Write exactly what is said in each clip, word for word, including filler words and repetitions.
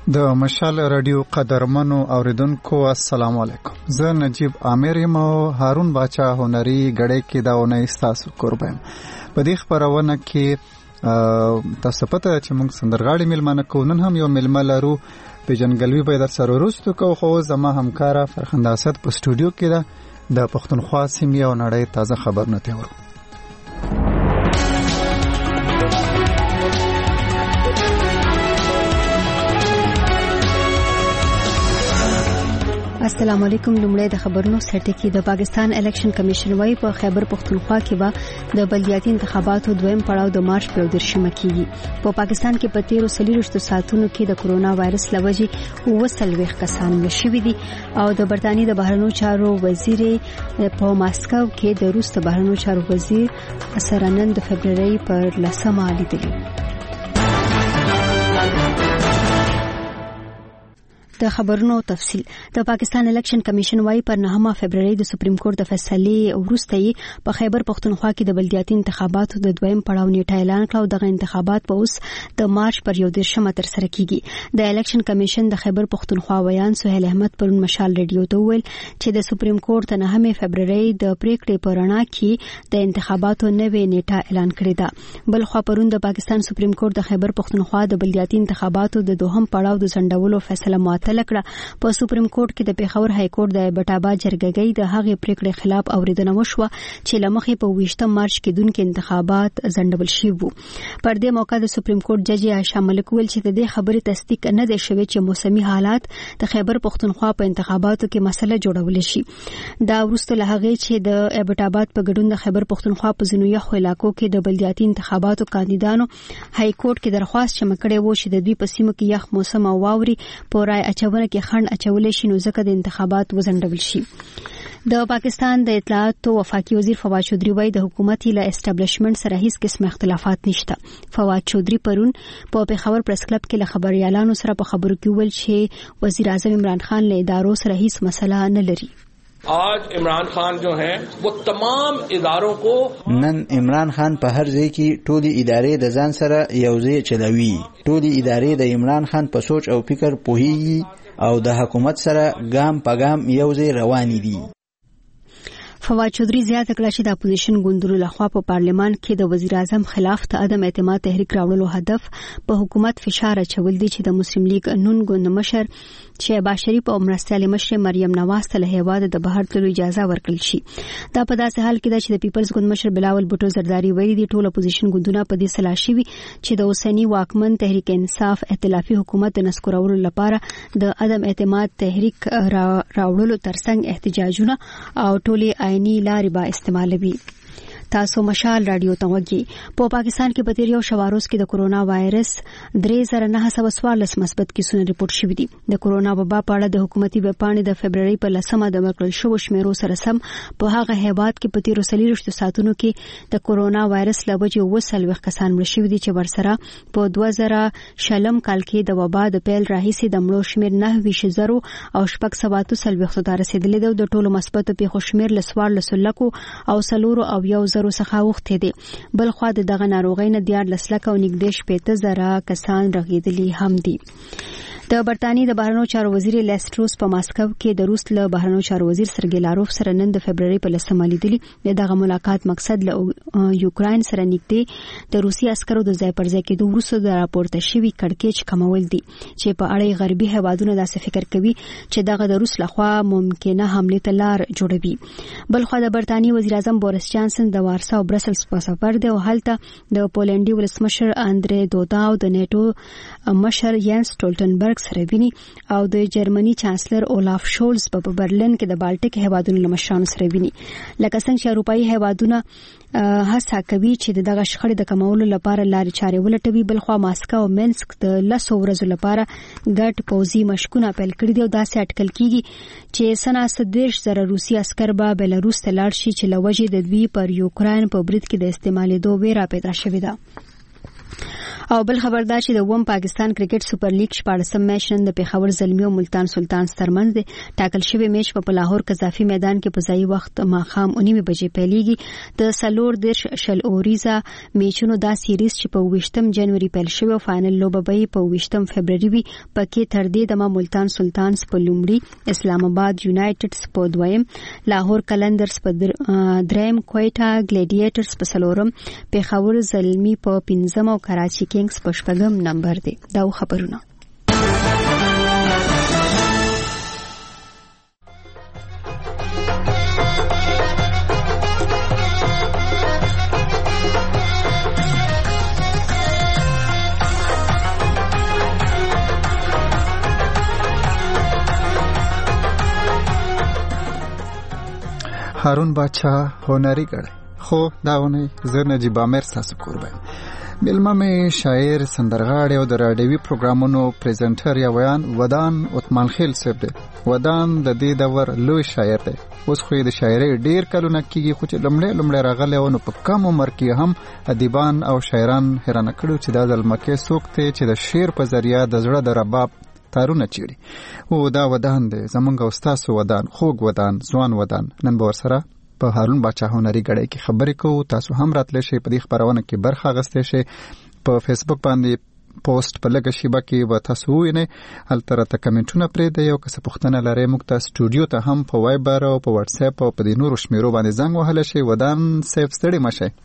د مشال رادیو قدرمنو اوریدونکو السلام علیکم. زه نجیب عامر یم او هارون باچا هنري غړې کې دا ونه تاسو قربان. په دې خبرونه کې تاسو پته چې موږ سندرغاړي ملمنه کو نن هم یو ملمه لرو په جنګلوي به در سره وروستو کو خو زما همکارا فرخنده اسد په سټوډیو کې ده د پښتونخوا سیمې او نړۍ تازه خبرونه تیورو. السلام علیکم. لومړی د خبرونو سرټکی. د پاکستان الیکشن کمیشن وايي په خیبر پختونخوا کې به د بلدیاتي انتخاباتو دویم پړاو د مارچ په درشمه کېږي. په پاکستان کې په تیرو سلیرشتو ساعتونو کې د کرونا وایرس لوجې وسلويخ کسان مړ شوي دي او د برتانیې د بهرنیو چارو وزیر په ماسکو کې د روس د بهرنیو چارو وزیر سره نن د فبرवरी پر لسمه لیدلي. د خبرونو تفصیل. د پاکستان الیکشن کمیشن وايي پر نهمه فبرवरी د سپریم کورټ د فیصلې وروسته په خیبر پختونخوا کې د بلدیاتي انتخاباتو د دویم پړاو نیټه اعلان کړه. دغه انتخابات په اوس د مارچ پر یو دیرشمه تر سره کیږي. د الیکشن کمیشن د خیبر پختونخوا ویان سهیل احمد پرون مشال رادیو ته ویل چې د سپریم کورټ د نهمه فبرवरी د پریکړې پر اړه کې د انتخاباتو نوې نیټه اعلان کړې ده. بل خو پرون د پاکستان سپریم کورټ د خیبر پختونخوا د بلدیاتي انتخاباتو د دوهم پړاو د ځنډولو فیصله لکړه. په سپریم کورټ کې د پیښور های کورټ د بټابا جرګګۍ د هغې پریکړې خلاف اوریدنه وشوه چې لمخې په ویشتم مارچ کې دونکو انتخابات ځنډول شوي وو. پر دې موقع د سپریم کورټ جج عائشہ ملک ویل چې د دې خبرې تصدیق نه دی شوی چې موسمي حالات د خیبر پختونخوا په انتخاباتو کې مسله جوړول شي. دا وروسته له هغې چې د ابټاباد په ګډون د خیبر پختونخوا په ځینو یخو علاقو کې د بلدیاتي انتخاباتو کاندیدانو های کورټ کې درخواست چمه کړې وو چې د دوی په سیمو کې یخ موسم او واوري په رای اچونه کې خنډ اچولې شي نو ځکه د انتخابات وزندول شي. د پاکستان د اطلاعات او وفاقي وزیر فواد چودھری وايي د حکومت له اسټابلیشمنت سره هیڅ قسم اختلافات نشته. فواد چودھری پرون په پیښور پریس کلب کې له خبريالانو سره په خبرو کې ویل چې وزیر اعظم عمران خان له ادارو سره هیڅ مسله نه لري. آج عمران خان جو ہیں وہ تمام اداروں کو نن عمران خان په هر ځای کې ټولي ادارې د ځان سره یوځای چلوي. ټولي ادارې د عمران خان په سوچ او فکر پوهیږي او د حکومت سره ګام په ګام یوځای رواني دي. فواد چودھری زیاته کړه چې د اپوزیشن ګوندونو لخوا په پارلیمان کې د وزیر اعظم خلاف د عدم اعتماد تحریک راوړلو هدف په حکومت فشار اچول دي چې د مسلم لیگ نون ګوند مشر شهباز شریف او مرستیال مشر مریم نواز ته له هیواد د بهر تلو اجازه ورکړل شي. دا په داسې حال کې ده چې د پیپلز ګوند مشر بلاول بوټو زرداری ویلي دي ټول اپوزیشن ګوندونه په دې سلا شي چې د اوسنی واکمن تحریک انصاف ائتلافي حکومت د نسکورولو لپاره د عدم اعتماد تحریک راوړلو ترڅنګ احتجاجونه او ټولي آئینی لارې به استعمالوي. تاسو مشال رادیو ته وګورئ. په پاکستان کې په تیر یو شواروز کې د کرونا وایرس درې زره نه سوه څوارلس مثبت کیسونه ریپورت شوي دي. د کرونا وبا په اړه د حکومتي ویبپاڼې د فبرवरी په لسمه د ورکړل شوو شمیرو سره سم په هغه هیواد کې په تیرو څلوېښتو ساعتونو کې د کرونا وایرس له وجې اووه څلوېښت کسان مړه شوي دي چې ورسره په دوه زره شلم کال کې د وبا د پیل راهیسې د مړو شمیر نهه ویشت زرو او شپږ سوه اته څلوېښتو ته رسېدلی دی. د ټولو مثبتو پیښو شمیر له څوارلسو لکو او څلورو او یو زرو څخه اوښتې دي. بل خوا د دغه ناروغۍ نه دیارلس لکه او نږدې شپېته زره کسان رغېدلي هم دي. د برتانیې د بهرنیو چارو وزیر لیس ټروس په ماسکو کې د روس له بهرنیو چارو وزیر سرګی لاروف سره نن د فبرवरी په لسمه لیدلي. دغه ملاقات مقصد له یوکراین سره نږدې د روسي عسکرو د ځای پر ځای کېدو وروسته د راپورته شوي کړکېچ کمول دي چې په اړه غربي هیوادونه داسې فکر کوي چې دغه د روس لخوا ممکنه حمله ته لار جوړوي. بل خو د برتانیې وزیر اعظم بوریس جانسن د وارسا او برسلز په سفر دی او هلته د پولنډي ولسمشر اندرې دودا او د نیټو مشر یانس ټولټنبرګ سره ویني او د جرمني چانسلر اولاف شولز په برلین کې د بالټیک هیوادونو له مشرانو سره ویني. لکه څنګه چې اروپایي هیوادونه هڅه کوي چې دغه شخړې د کمولو لپاره لارې چارې ولټوي. بل خو ماسکو او منسک د لسو ورځو لپاره ګډ پوځي مشقونه پیل کړي دي او داسې اټکل کیږي چې سنا سدېرش زره روسي عسکر به بلاروس ته لاړ شي چې لوجې د دوی پر یوکراین په برید کې د استعمالېدو ویره پیدا شوې ده. او بل خبردار چې د ووم پاکستان کرکټ سپر لیګ شپاړسم میچ نن د پیښور زلمی او ملتان سلطان ترمنځ دی. ټاکل شوی میچ په لاهور قذافي میدان کې په ځای وخت ماښام او نیمه بجې پیلېږي. د سلور دیرش شل اوریزه میچونو دا سیریز چې په ویشتم جنوري پیل شوی او فائنل لوبه به په ویشتم فبرवरी وي. پکې تر دې دمه ملتان سلطانز په لومړي، اسلام آباد یونایټډز په دویم، لاهور کلندرز په دریم، کویټا ګلیډیټرز په څلورم، پیښور زلمی په پنځم او کراچي کینګز په شپږم نمبر دی. دا خبرونه هارون باچا هنري ګړی. خو داونه زه نجیب امیر تاسو قربان ملما می شاعر، سندرغاړی او د راډیوي پروګرامونو پریزنټر یا ویان ودان عثمان خیل صاحب دی. ودان د دې دور لوی شاعر دی. اوس خو د شاعرۍ ډیر کلونه کېږي، خو چې لمړی لمړی راغلی و نو په کم عمر کې هم ادیبان او شاعران حیرانه کړي چې دا ځلمکی څوک دی چې د شعر په ذریعه د زړه د رباب تارونه چیړي. او دا ودان دی زمونږ او ستاسو ودان، خوږ ودان، ځوان ودان. نن به ورسره په هارون باچا هنري ګړی کې خبرې کوو. تاسو هم راتلی شئ په دې خپرونه کې برخه اخیستی شئ. په فیسبوک باندې پوسټ په لږه شیبه کې به تاسو ووینئ، هلته راته کمنټونه پرېږدئ او که څه پوښتنه لرئ موږ ته سټوډیو ته هم په وایبر او په واټساپ او په دې نورو شمیرو باندې زنګ وهلی شئ. ودان صاحب ستړي مه شئ.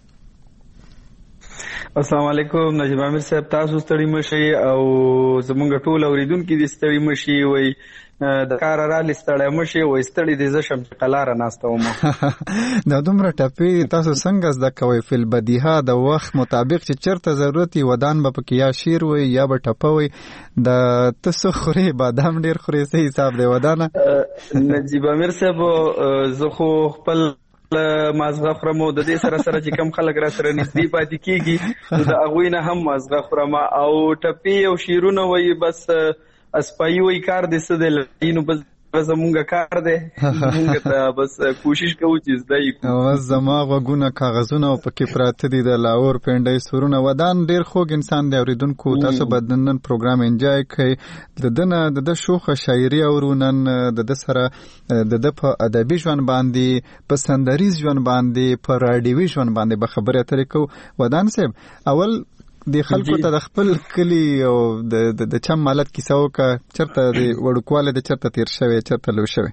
السلام علیکم نجیب امیر صاحب، تاسو ستړي مشي او زمونږ ټول اوریدونکو دې ستړي مشي. وای د کار را لستړی مشي، وای ستړي دې زشم چې قلاره ناسته وم. دا دومره ټپې تاسو څنګه زده کوئ؟ فل بدیها د وخت مطابق چې چرته ضرورت وي ودان به پکې یا شیر وي یا به ټپه وي. د تاسو خوري بادام ډیر خوري، صحیح حساب دی ودانه؟ نجیب امیر صاحب زه خو خپل مازغه خورم او د دې سره سره چې کم خلک را سره نږدې پاتې کیږي د هغوی نه هم مازغه خورم او ټپې او شیرونه وایي بس اسپایي وایي کار دې څه دی نو بس زمونږ کار دی، مونږ ته بس کوشش کوو چې زده یې کړو. بس زما غوږونه کاغذونه او پکې پراته دي د لاهور پنډۍ سورونه. ودان ډېر خوږ انسان دی. اورېدونکو تاسو به د نن پروګرام انجوای کوئ. د ده نه د ده شوخه شاعري اورو، نن د ده سره د ده په ادبي ژوند باندې، په سندریز ژوند باندې، په راډیوي ژوند باندې به خبرې اترې کوو. ودان صاحب اول د خلکو ته د خپل کلی او د د چم مالت کیسه وکړه، چرته د وړوکواله د چرته تیر شوی، چرته لوی شوی؟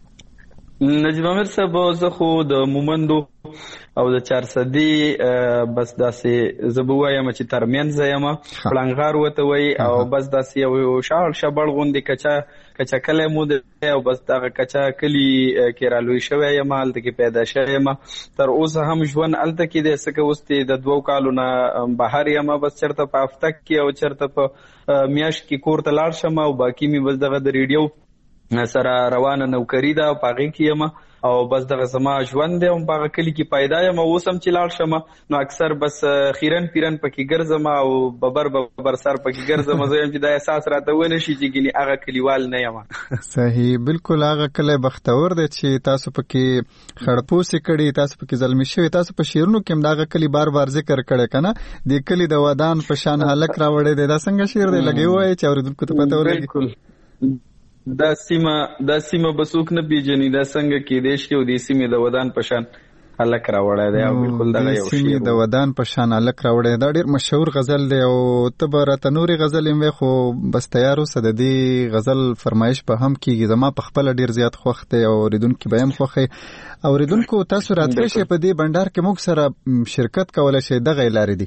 نجیب امیر صاحب زه خو د مومندو او د چارسدي بس داسې زه به وایم چې ترمنځ یم، پړنګغار ورته وایي او بس داسې یو شاړ شبړ غوندې کچا کچا کلی مو دی او بس دغه کچا کلي کې رالوی شوی یم، هلته کې پیدا شوی یم. تر اوسه هم ژوند هلته کې دی، څه که اوس د دوو کالو نه بهر یم، بس چېرته په هفته کې او چېرته په میاشت کې کور ته لاړ شم او باقي مې بس دغه د ریډیو سره روانه نوکري ده او په هغې کې یم او بس دغه زما ژوند دی او په هغه کلي کې پیدا یم. اوس هم چې لاړ شم نو اکثر بس خیرن پیرن پکې ګرځم او ببر ببر سر پکې ګرځم. زه یم چې دا احساس راته ونه شي چې ګینې هغه کلیوال نه یم. صحیح، بالکل هغه کلی بختور دی چې تاسو پکې خړپوسې کړي، تاسو پکې زلمي شوي. تاسو په شعرونو کې هم دغه کلی بار بار ذکر کړی که نه؟ د کلي د ودان په شان هلک راوړی دی. دا څنګه شعر دی؟ لږ یې ووایئ چې اورېدونکو ته پته ولګي. بالکل دا سیمه دا سیمه به څوک نه پیژني، دا څنګه کېدی شي او دې سیمې د ودان په شان هلک راوړی دی. او بالکل دغه یو سیمې د ودان په شان هلک راوړی دی. دا ډېر مشهور غزل دی او ته به راته نورې غزلې هم وې، خو بس تیار اوسه، د دې غزل فرمایش به هم کېږي. زما په خپله ډېر زیات خوښ دی او اورېدونکي به هم خوښوي. اورېدونکو تاسو راتلی شئ په دې بنډار کې موږ سره شرکت کولی شئ. دغه یې لارې دي: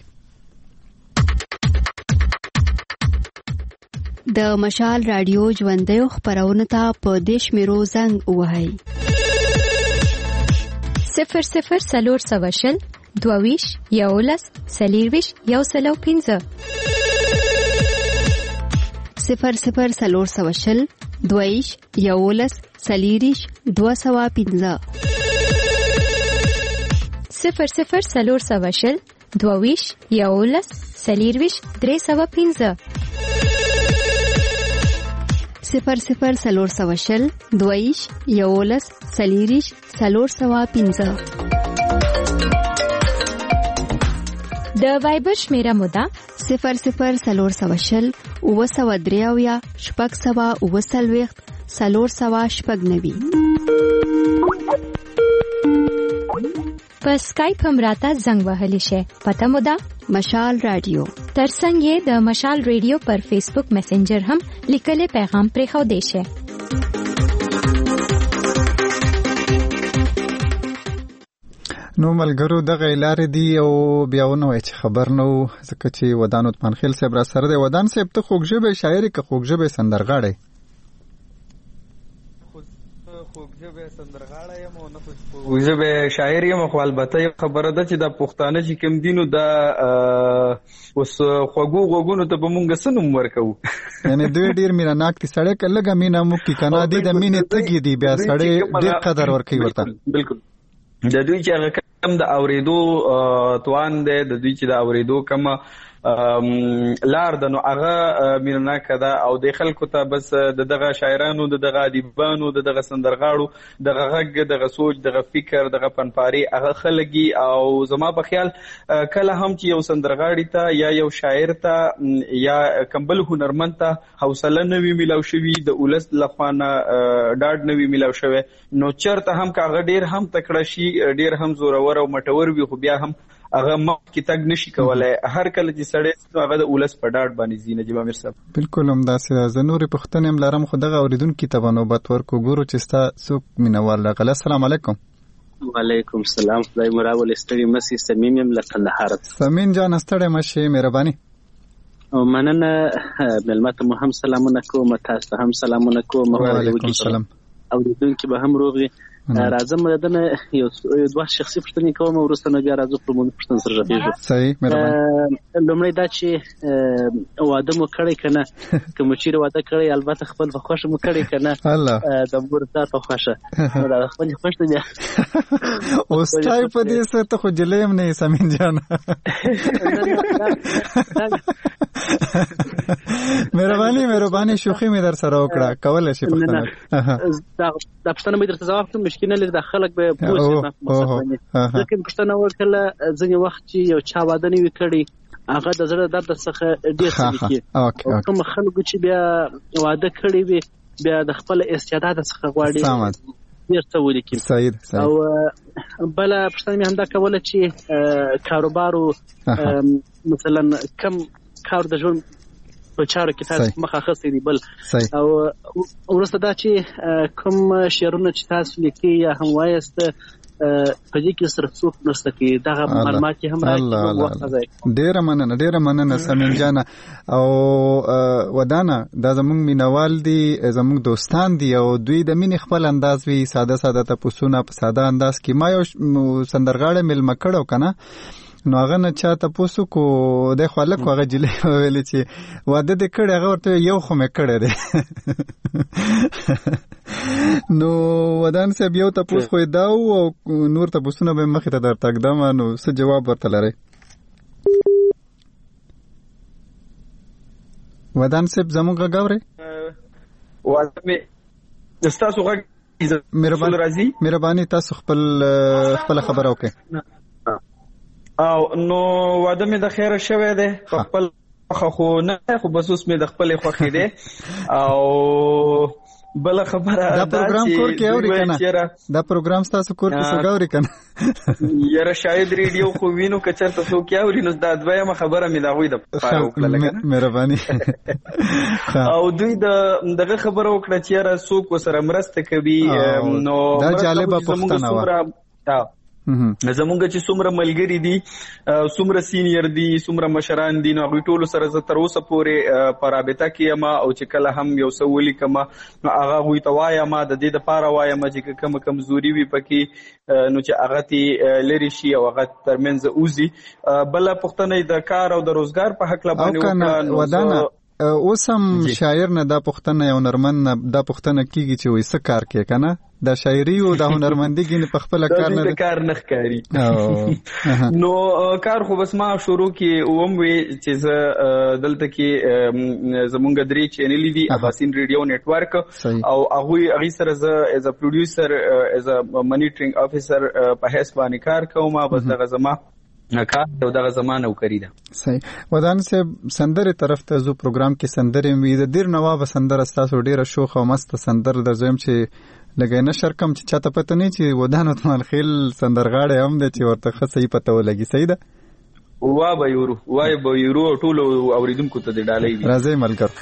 د مشال رادیو ژوندیو خپرونه ته په دې شمیرو زنګ ووهئ: صفر صفر څلور سوه شل دوه ویشت یولس څلېرویشت یو سل او پنځه، صفر صفر څلور سوه شل دوه ویشت یولس څلېرویشت دوه سوه پنځه، صفر صفر څلور سوه شل دوه ویشت یولس څلېرویشت درې سوه پنځه، صفر صفر څلور سوه شل دوه ویشت یولس څلېرویشت څلور سوه پنځه. د وایبر شمیره مو ده صفر صفر څلور سوه شل اووه سوه درې اویا شپږ سوه اووه څلوېښت څلور سوه شپږ نوي. په اسکایپ هم راته زنګ وهلی شي. پته مو ده مشال رادیو. ترڅنګ یې د مشال رادیو پر فیسبوک میسنجر هم لیکلي پیغام پرېښودی شي. نو ملګرو دغه لارې دی او بیا ونه وای چې خبر نو ځکه چې ودان عثمان خیل صاحب را سره دی. ودان صاحب ته خوږ ژبه شاعري که خوږ ژبه سندرغاړی؟ خوږ ژبه سندرغاړی یم او نه خوږ ژبه شاعر یم. خو البته یو خبره ده چې د پښتانه چې کوم دینو دا اوس خوږو غوږونو ته به مونږ څه نوم ورکوو؟ یعنې دوی ډېر مینه ناک دي. سړی که لږه مینه موکي که نه دي د مینې تږي دي بیا سړی ډېر قدر ورکوي ورته. بالکل د دوی چې هغه کم د اورېدو توان دی، د دوی چې د اورېدو کم لار ده، نو هغه مینناکه ده او د خلکو ته بس د دغه شاعرانو د دغه ادیبانو د دغه سندرغاړو دغه غږ دغه سوچ دغه فکر دغه پنپاري هغه خلګي. او زما په خیال کله هم چې یو سندرغاړي ته یا یو شاعر ته یا کمبل هنرمند ته حوصله نوي ملاو شوي، د ولس لخوا نه ډاډ نوي ملاو شوی، نو چرته هم کاغه ډیر هم تکړه شي، ډیر هم زورور او مټور وي، خو بیا هم هغه مخکې تګ نشي کولای. هر کله چې سړی هغه د ولس په ډاډ باندې ځي. نجیب امیر صاحب بالکل همداسې ده. زه نورې پوښتنې هم لرم خو دغه اورېدونکي ته به نوبت ورکړو. ګورو چې ستا څوک مینوال راغلی. السلام علیکم. وعلیکم السلام. خدای مو راولې. ستړي مه سئ. صمیم یم له کندهار. صمیم جان ستړی مه شې، مهرباني. مننه. مېلمه ته مو هم سلامونه کوم، تاسو ته هم سلامونه کوم. وعلیکم السلام. اورېدونکي به هم روغ وي. راځم دنه یو دوه شخصي پوښتنې کوم، وروسته نو بیا راځو په موږ پوښتنه سره راځو. صحیح، مهرباني. لومړی دا چې واده مو کړی کنه، کوم چې واده کړی البته خپل په خوښه مو کړی کنه، د مور ذات په خوښه دا خپل خوښه دي. او ستای په دې څه ته خو جلیم نه سمین جان. مهرباني مهرباني شوخي مې در سره وکړه، کولای شي پښتنه. دا دا پښتنه مې درته جواب کوم، مشکل نه لري. د خلک به پوښتنه مخه ځکه پښتنه ورکله ځنې وخت چې یو چا واده نه وي کړی، هغه د زړه درد څخه ډېر څه کوي. کوم خلکو چې بیا واده کړی وي بیا د خپل استعداد څخه غواړي ډېر څه ولیکي. او بل پښتنه مې همدا کوله چې کاروبارو مثلا کم کار د ژوند په چارو کې تاسو مخه خسته دي. بل او ورسته دا چې کوم شعرونه چې تاسو لیکي یا هم وایست په دې کې سره څوک نشته کې دغه معلومات هم راځي. ډیره مننه ډیره مننه سمین جان. او ودانه دا زموږ مینوال دي، زموږ دوستان دي او دوی د مینې خپل انداز وی ساده ساده تاسو په ساده انداز کې. ما یو سندرغاړی ملما کړو کنه، نو هغه نه چاته پوسو کو د خلک هغه جلې ویلې چې واده دې کړی، هغه ورته یو خو مې کړی دی. نو ودان صاحب یو تاسو خو دا او نور تاسو نه به مخې ته درته اقدام، نو څه جواب ورته لري؟ ودان صاحب زموږ غاوري واده مې تاسو غږ مهرباني مهرباني تاسو خپل خپل خبر اوکې. او نو واده مې د خیره شوه دی خپل خو نه خو بس اوس مې د خپل خوخي دی. او بل خبره دا پروګرام کور کې اوري کنه، دا پروګرام تاسو کور کې څنګه کنه؟ یاره شاید ریډیو خو وینو که چرته څوک اوري نو دا دویمه خبره مې دا غوي د پاره وکړه کنه. مهرباني. او دوی د دغه خبره وکړه چې یاره څوک وسره مرسته کوي. نو دا جالبه پښتنه و. زمونږ چې څومره ملګری دي، څومره سینیر دي، څومره مشران دي، نو هغوی ټولو سره زه تر اوسه پورې په رابطه کې یم. او چې کله هم یو څه ولیکم نو هغه هغوی ته وایم، د دې دپاره وایم چې کومه کمزوري وي پکې نو چې هغه ترې لرې شي او هغه ترمنځ وځي. بله پوښتنه د کار او د روزګار په هکله باندې وکړه. اوس هم شاعر نه دا پوښتنه یو هنرمند نه دا پوښتنه کیږي چې وایي څه کار کوي کنه؟ دا شاعري او دا هنرمندي کې په خپل کار نه کار نه ښکاري. نو کار خو بس ما شروع کې اوم وی چې زه دلته کې زمونږ درې چینلې دي، اباسین ریډیو نیټورک، او هغه هغه سره زه ایز ا پروډوسر ایز ا مانیټرینګ افیسر په حساب باندې کار کوم. بس دغه زما کار او دغه زمانه او کری ده. صحیح. ودان صاحب سندره طرف ته زو پروګرام کې سندره وی د ډیر نواب سندره ستاسو ډیره شوخ او مست سندره د زم چې لګای نشر کم چې چاته پته نه چې ودان اتمال خیل سندرغاړي هم د چې ورته خصې پته ولګي. صحیح ده. وا به یورو وای به یورو ټول اوریدونکو ته د ډالۍ راځي ملګر.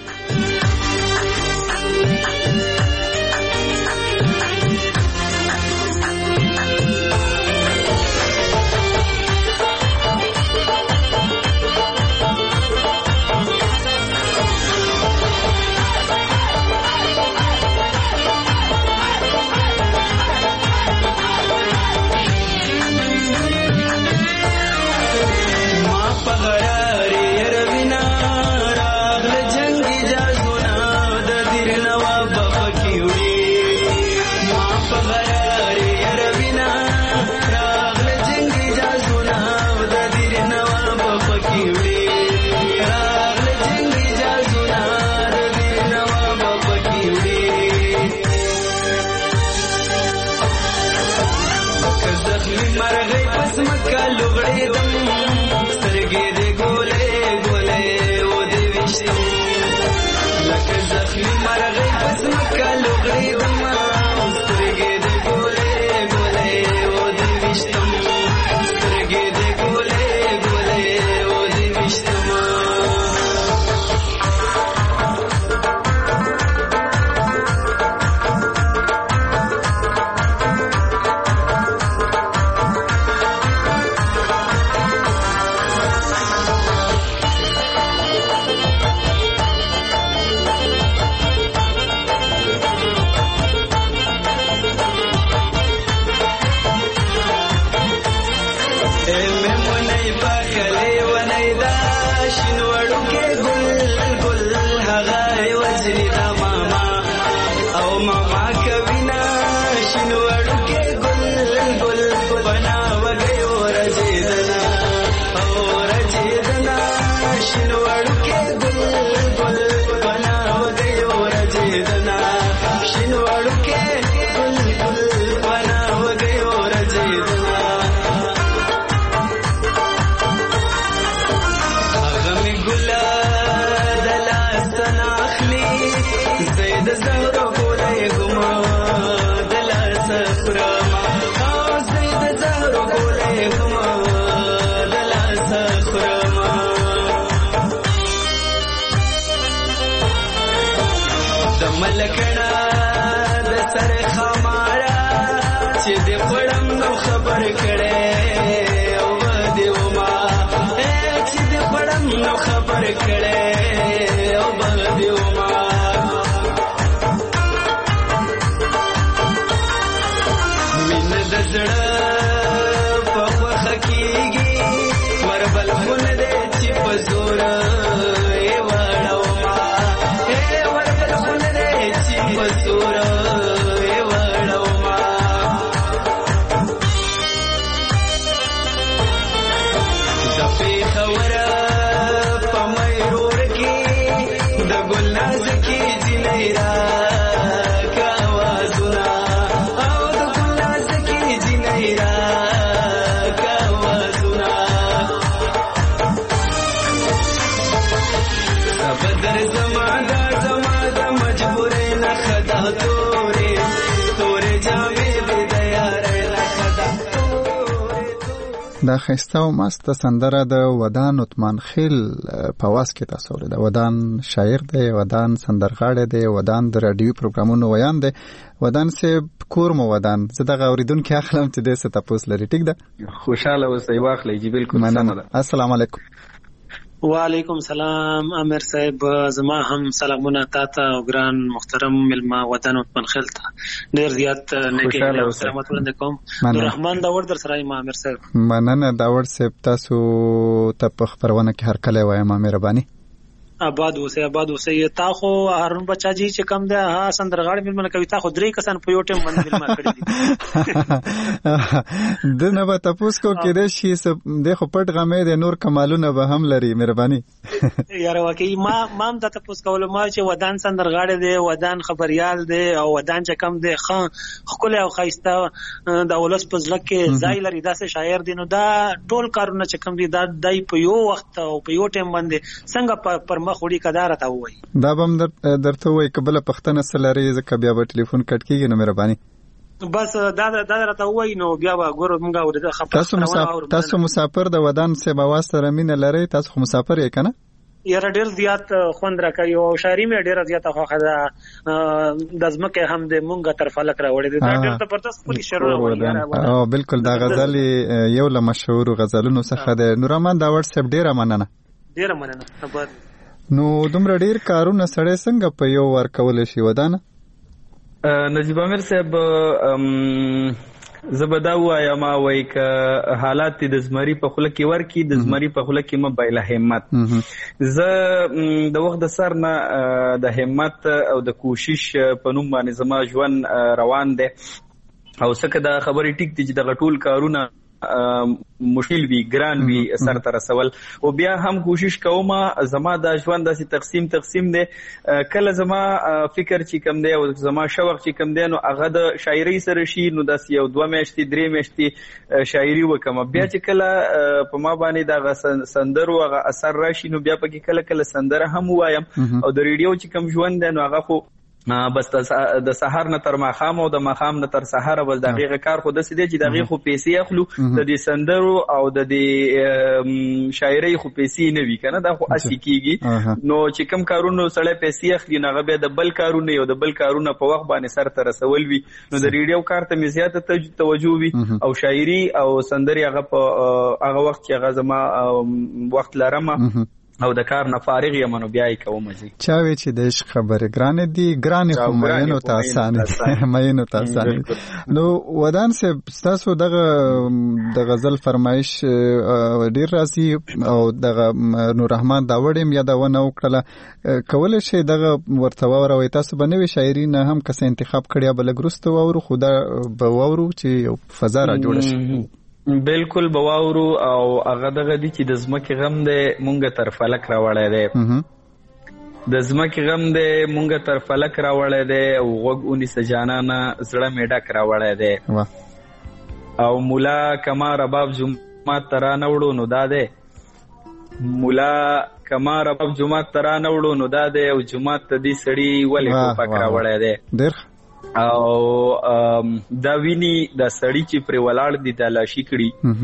دا خسته او مست سندره د ودان عثمان خیل په واس کې تاسو ولید. ودان شاعر دی، ودان سندرغاړی دی، ودان د رادیو پروګرامونو ویان دی. ودان سه کور مو ودان زه دغه اوریدونکو اخلم چې د ست تاسو لري. ټیک ده، خوشاله اوسئ، واخلئ جی. بالکل سم ده. السلام علیکم. وعلیکم سلام امیر صاحب، زما هم سلامونه تاته او ګران محترم ملما ودان عثمان خیل ته ډیر زیات نیکی او سلامت وړاندې کوم. نوررحمان داور در سره یم امیر صاحب. مننه داور صاحب، تاسو ته په خبرونه کې هر کله وایم مهرباني. آباد اوسه آباد اوسه تا خو هارون بچا جی چې کم ده ها سندرغاړي ملمنه کوي تا خو درې کسان په یو ټیم باندې ملمنه کړی دي د نه به تاسو کو کې د شي د خو پټ غمې د نور کمالونه به هم لري مهرباني یار واقعي ما ما د تاسو کول ما چې ودان سندرغاړي دی ودان خبريال دی او ودان چې کم دی خان خپل او خيسته د ولس په ځل کې ځای لري داسې شاعر دی نو دا ټول کارونه چې کم دي دا دای په یو وخت او په یو ټیم باندې څنګه پر مخ وړي کدار ته وای دا بم درته وای قبل پښتنه سلاري ځکه بیا به ټلیفون کټ کیږي نو مهرباني بس دا دا راته وای نو بیا به ګور مونږه ورته خبر تاسو مسافر تاسو مسافر د ودان سه بواسطه رمینه لري تاسو مسافر یې کنه یاره ډیر زیات خوند راکوي او شاعري مې ډیره زیاته خوښه ده د ځمکه هم د مونږه تر فلک راوړې ده دا ډیر زبردست خپل شعر او بالکل دا غزل یو له مشهور غزلونو څخه ده نورمان دا واتس اپ ډیره مننه ډیره مننه نو دومره ډیر کارونه سړی څنګه په یو ور کول شي ودانه نجیب امیر صاحب زبدا وایم وای ک حالات د زمری په خله کې ورکی د زمری په خله کې مبایل همت ز د وخت د سر نه د همت او د کوشش په نوم باندې زما ژوند روان دي او څنګه د خبرې ټیک دي چې د غټول کارونه مشکل وی ګران وی سر تر سوال او بیا هم کوشش کوم زما د ژوند داسې تقسیم تقسیم دي کله زما فکر چې کم دی او زما شوق چې کم دی نو هغه د شاعري سره شي نو داسې یو دوه میاشتې درې میاشتې شاعري وکم بیا چې کله په ما باندې د سندرو هغه اثر راشي نو بیا پکې کله کله سندره هم وایم او د ریډیو چې کم ژوند دی نو هغه خو بس د سحر نه تر ماخام او د ماخام نه تر سحر بس دغه کار خو د سې دی چې دغه خو پیسې اخلو د دې سندرو او د دې شاعري خو پیسې نه وی کنه دا خو اسی کیږي نو چې کم کارونو سړی پیسې اخلي نه غبه د بل کارونه یو د بل کارونه په وخت باندې سر تر رسول وی نو د ریډیو کار ته مې زیاته توجه وی او شاعري او سندري هغه په هغه وخت چې هغه زما وخت لرم او د کار نه فارغ یم نو بیا یې کوم چې چا وی چې د عشق خبره ګرانه دی ګرانه خو مینو ته آسان دي مینو ته آسان نو ودان سه تاسو دغه د غزل فرمایش ډیر راځي او دغه نور رحمان دا وړم یا دا ونه وکړه کول شي دغه ورته وروي تاسو بنوي شاعري نه هم کس انتخاب کړیا بل ګرستو وورو خدا به وورو چې فضا را جوړ شي بالکل بواورو او هغه دغه دي چې د زمکه غم ده مونږه تر فلک راوړی دی د زمکه غم ده مونږه تر فلک راوړی دی او غوږ اونې سجانانه زړه مې ډک راوړی دی او مولا کما رباب جمعات ترانه وړو نو دا ده مولا کما رباب جمعات ترانه وړو نو دا ده او جمعات ته دې سړی ولې پک راوړی دی ډېر او دا ویني د سړی چې پر ولاړ دي تلاشي کړي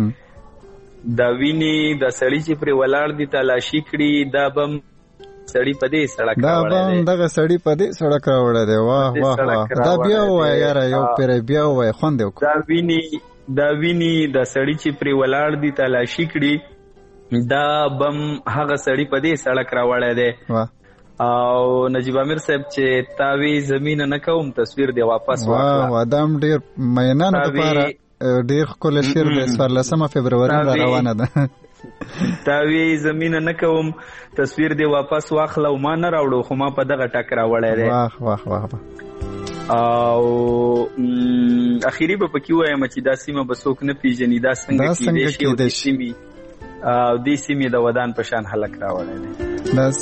دا ویني د سړی چې پر ولاړ دي تلاشي کړي دا بم سړی په دې سړک راوړی دا بم دغه سړی په دې سړک راوړی دی واه واه دا بیا وای یاره یو پر بیا وای خوند وکړه دا ویني دا ویني د سړی چې پر ولاړ دي تلاشي کړي دا بم هغه سړی په دې سړک راوړی دی واه او نجیب امیر صاحب چې تاوی زمين نه کوم تصویر دی واپس واخله واه وادم ډیر مینانو لپاره ډیر کول شعر د څوارلسمه فبرवरी را روانه ده تاوی زمين نه کوم تصویر دی واپس واخله او ما نه راوړو خو ما په دغه ټک راوړی دی واه واه واه او اخیری به پکې وایم چې دا سیمه بسوک نه پیژني دا څنګه کې د سیمه او د سیمه د ودان په شان هلک راوړی دی بس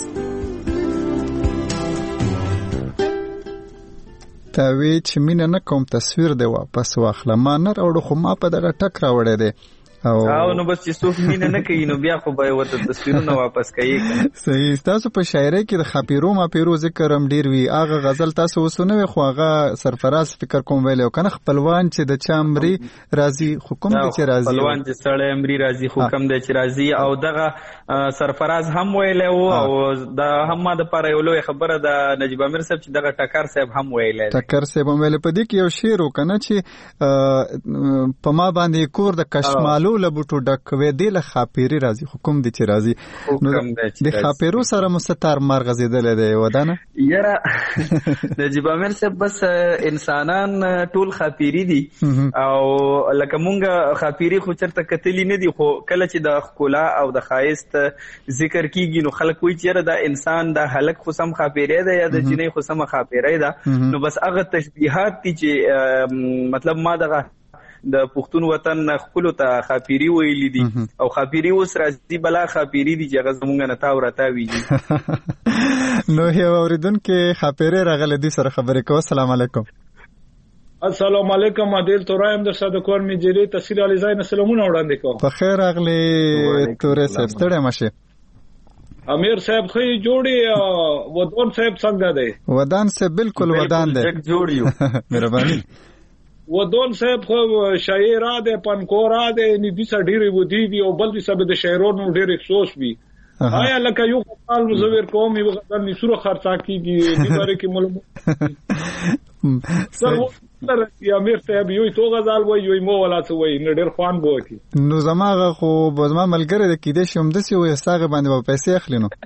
تاوی چې مینه نه کوم تصویر دی واپس واخله ما نه راوړو خو ما په دغه ټک راوړی دی او نو بس چې څوک مینه نه کوي نو بیا خو به ورته تصویرونه واپس کوي صحیح تاسو په شاعرۍ کې د خاپیرو ما پیرو ذکر هم ډیر وی هغه غزل تاسو وسونه خو هغه سرفراز فکر کوم ویلو کنه خپلوان چې د چامري راضي حکم دي چې راضي خپلوان چې سړی امري راضي حکم دي چې راضي او دغه سرفراز هم ویلو او دا هم ما د پاره یو لوی خبره د نجیب امیر صاحب چې دغه ټکر صاحب هم ویل ټکر صاحب هم ویل په دې کې یو شعر وکنه چې په ما باندې کور د کشمالو خاپیرو له بوټو ډک وې دی له خاپيري راځي حکم دي چې راځي نو د خاپیرو سره مستار مار غزیدل دی ودانه یاره نجیب امیر صاحب بس انسانان ټول خاپيري دي او لکه مونږه خاپيري خو چرته کتلی نه دي خو کله چې د خکولا او د خایست ذکر کیږي نو خلک وایي چې دا انسان د هلک خو سم خاپيري دی یا د جنې خو سم خاپيري دی نو بس هغه تشبيهات دي چې مطلب ما دغه د پښتون وطن خپل ته خاپيري ویلي دي او خاپيري اوس راځي بلا خاپيري دي چې غزمونګه نه تا ورته ویږي نو یو اوریدونکو خاپيري راغله دي سره خبرې کوي. السلام علیکم. السلام علیکم. عادل تورایم در صد کور می جری تحصیل علی زاین سلامونه وړاندې کوم. په خیر راغلی تورې صاحب ستړی مشه. امیر صاحب خو جوړي ودان صاحب څنګه دی؟ ودان صاحب بالکل ودان دی. جوړ یو. مهرباني. ودان صاحب خو شاعر دی پنکور دی ني دي سړي ودی دی او بل دي سبد شاعرونو ډېر افسوس وي. آیا لکه یو خپل مزور قوم یو غزل نسوره خرڅا کیږي د باره کې معلومه سر یا امیر صاحب یو تو غزل وای یو مو ولا څه وای نډر خوان بوتي نو زماغه خو بزما ملګری د کیدې شوم د سی وې ساغه باندې پیسې اخلي نو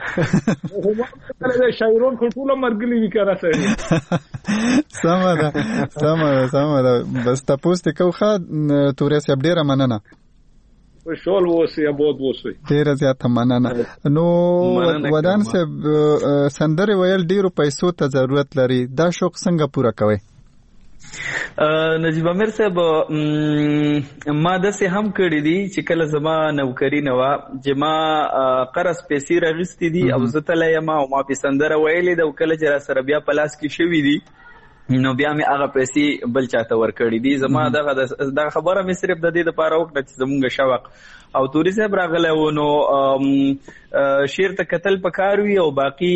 هغه شاعرون خو ټول مرګلي وکړه سره سمه ده سمه ده سمه ده بس تاسو ته کوخه تورې سیب ډیره مننه شول وسی ابود وسی ډیر زیات مننه نو ودان صاحب سندره ویل ډیرو پیسو ته ضرورت لري دا شوق څنګه پورا کوي؟ نجیب امیر صاحب ما داسې هم کړی دي چې کله زما نوکری نه وه چې ما قرض پیسې راغستې دي او زه تللی یم او ما پې سندره ویلې ده او کله چې را سره بیا په لاس کې شوي دي نو بیا مې هغه پیسې بل چاته ورکړي دي زما دغه دغه خبره مې صرف د دې دپاره وکړه چې زمونږ شوق او توري صاحب راغلی و نو شعر ته کتل پکار وي او باقي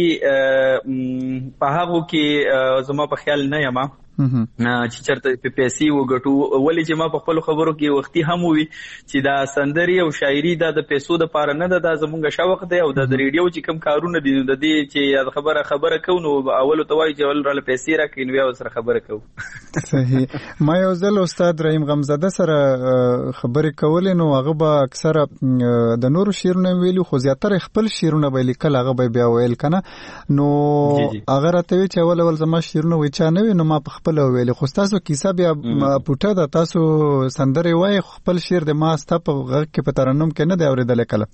په هغو کې زما په خیال نه یم چې چرته په پیسې وګټو ولې چې ما په خپل خبرو کې وختي هم وي چې دا سندري او شاعري دا د پیسو د پاره نه ده دا زمونږ شوق دی او د ریډیو چې کوم کارونه دي د دې چې خبره خبره کو نو اول ته وایي چې ول را پیسې راکې نو بیا سره خبره کو. صحیح. ما یو ځل استاد رحیم غمزاده سره خبرې کولې نو هغه به اکثره د نورو شعرونه ویلو خو زیاتره خپل شعرونه به لیکل هغه به بیا ویل کنه نو هغه راته وی چې اول اول زما شعرونه وی چا نه وی نو ما په خپل ویل خو تاسو کیسه بیا پټه ده تاسو سندره وای خپل شعر د ما ستا په غږ کې په ترنم کې نه دی اوریدل کله؟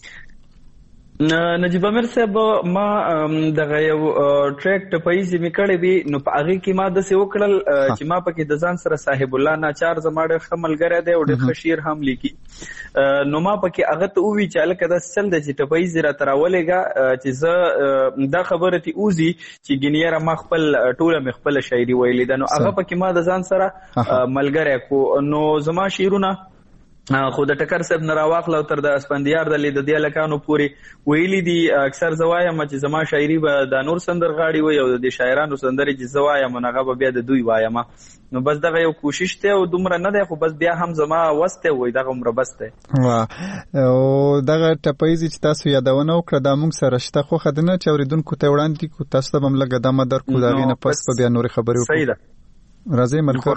نجیب امیر صاحب ما دغه یو ټریک ټپایي می کړی وی نو په هغه کې ما د څه وکړل چې ما پکې د ځان سره صاحب الله ناچار زماړه خملګره دی او د خشیر هم لیکي نو ما پکې هغه ته وی چې الکه د چل د چې ټپایي زرا تراولېګا چې زه دا خبره تی اوزي چې ګنیره ما خپل ټوله مخبل شاعري ویلې ده نو هغه پکې ما د ځان سره ملګری کو نو زما شعرونه خو د ټکر صاحب نه راواخله او تر د اسپندیار د لید دی لکانو پوری ویلی دي اکثر زوایم چې زما شاعري به د نور سندرغاړي وي او د شاعرانو سندري چې زوایم هغه به بیا د دوی وایم نو بس دغه یو کوشش ته او دومره نه دی خو بس بیا هم زما وسته وي دغه عمر بس ته وا او دغه ټپایي چې تاسو یادونه وکړه د موږ سره شته خو خدنه چې اوریدونکو ته وړاندې کو تاسو ته هم لګه د مدر کو دا غینه پس په بیا نور خبرې وکړو. صحیح ده. راځي ملګرو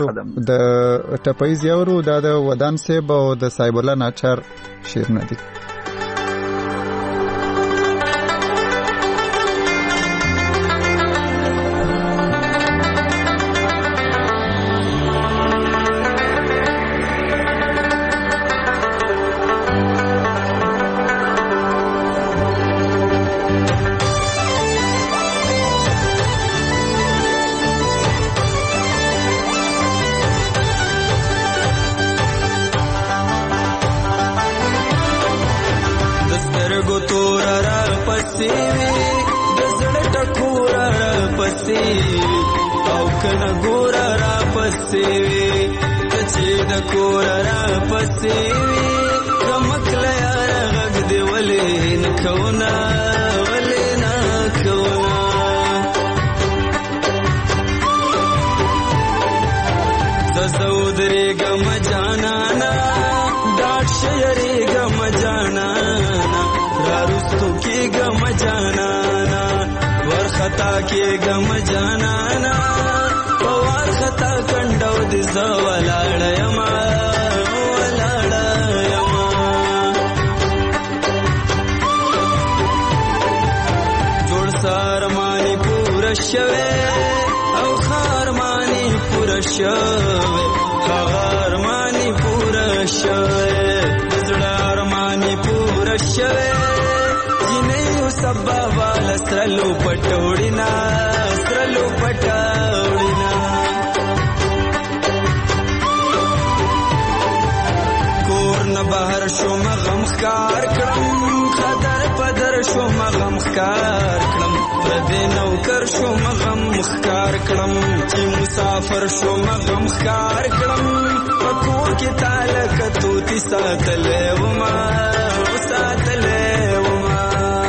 د ټپایي زیورو د ودان صاحب او د صاحب الله ناچار شعرونه دي. ولاړ یم ولاړ یم پوره شوه او خارمانی پوره شوه خارمانی پوره شوه زړه ارمانی پوره شوه جنې سبا وال سرلو پټوړینا سرلو پټوړینا کور نه بهر شو مغم خکار کړم خدر پدر شو مغم خکار کړم پردې نوکر شو مغم خکار کړم چې مسافر شو مغم خکار کړم پکور کې تعلق توتی ساتلې وما ساتلې وما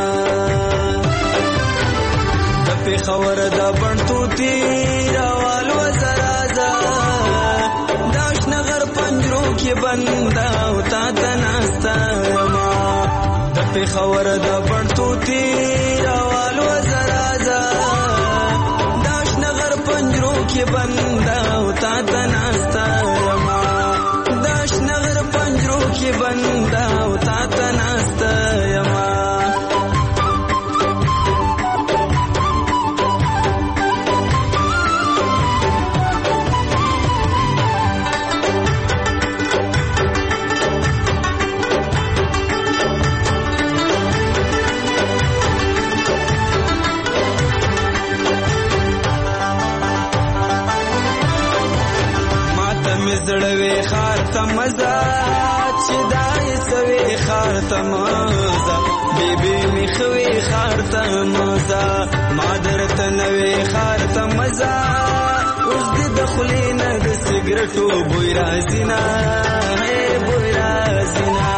د پیښور د بڼتو تیروال وزرازا داش نغر پنجرو کې بندا او تا تناستا وما د پیښور د بڼتو تیروال وزرازا داش نغر پنجرو کې بندا او تا تناستا وما داش نغر پنجرو کې بندا او تا تناستا وما زړوي خار ته مزه چې دای سوي خار ته مزه بیبي می خوي خار ته مزه مادر ته نوي خار ته مزه اوس د خلینه د سیګریټو بوی رازینا هي بوی رازینا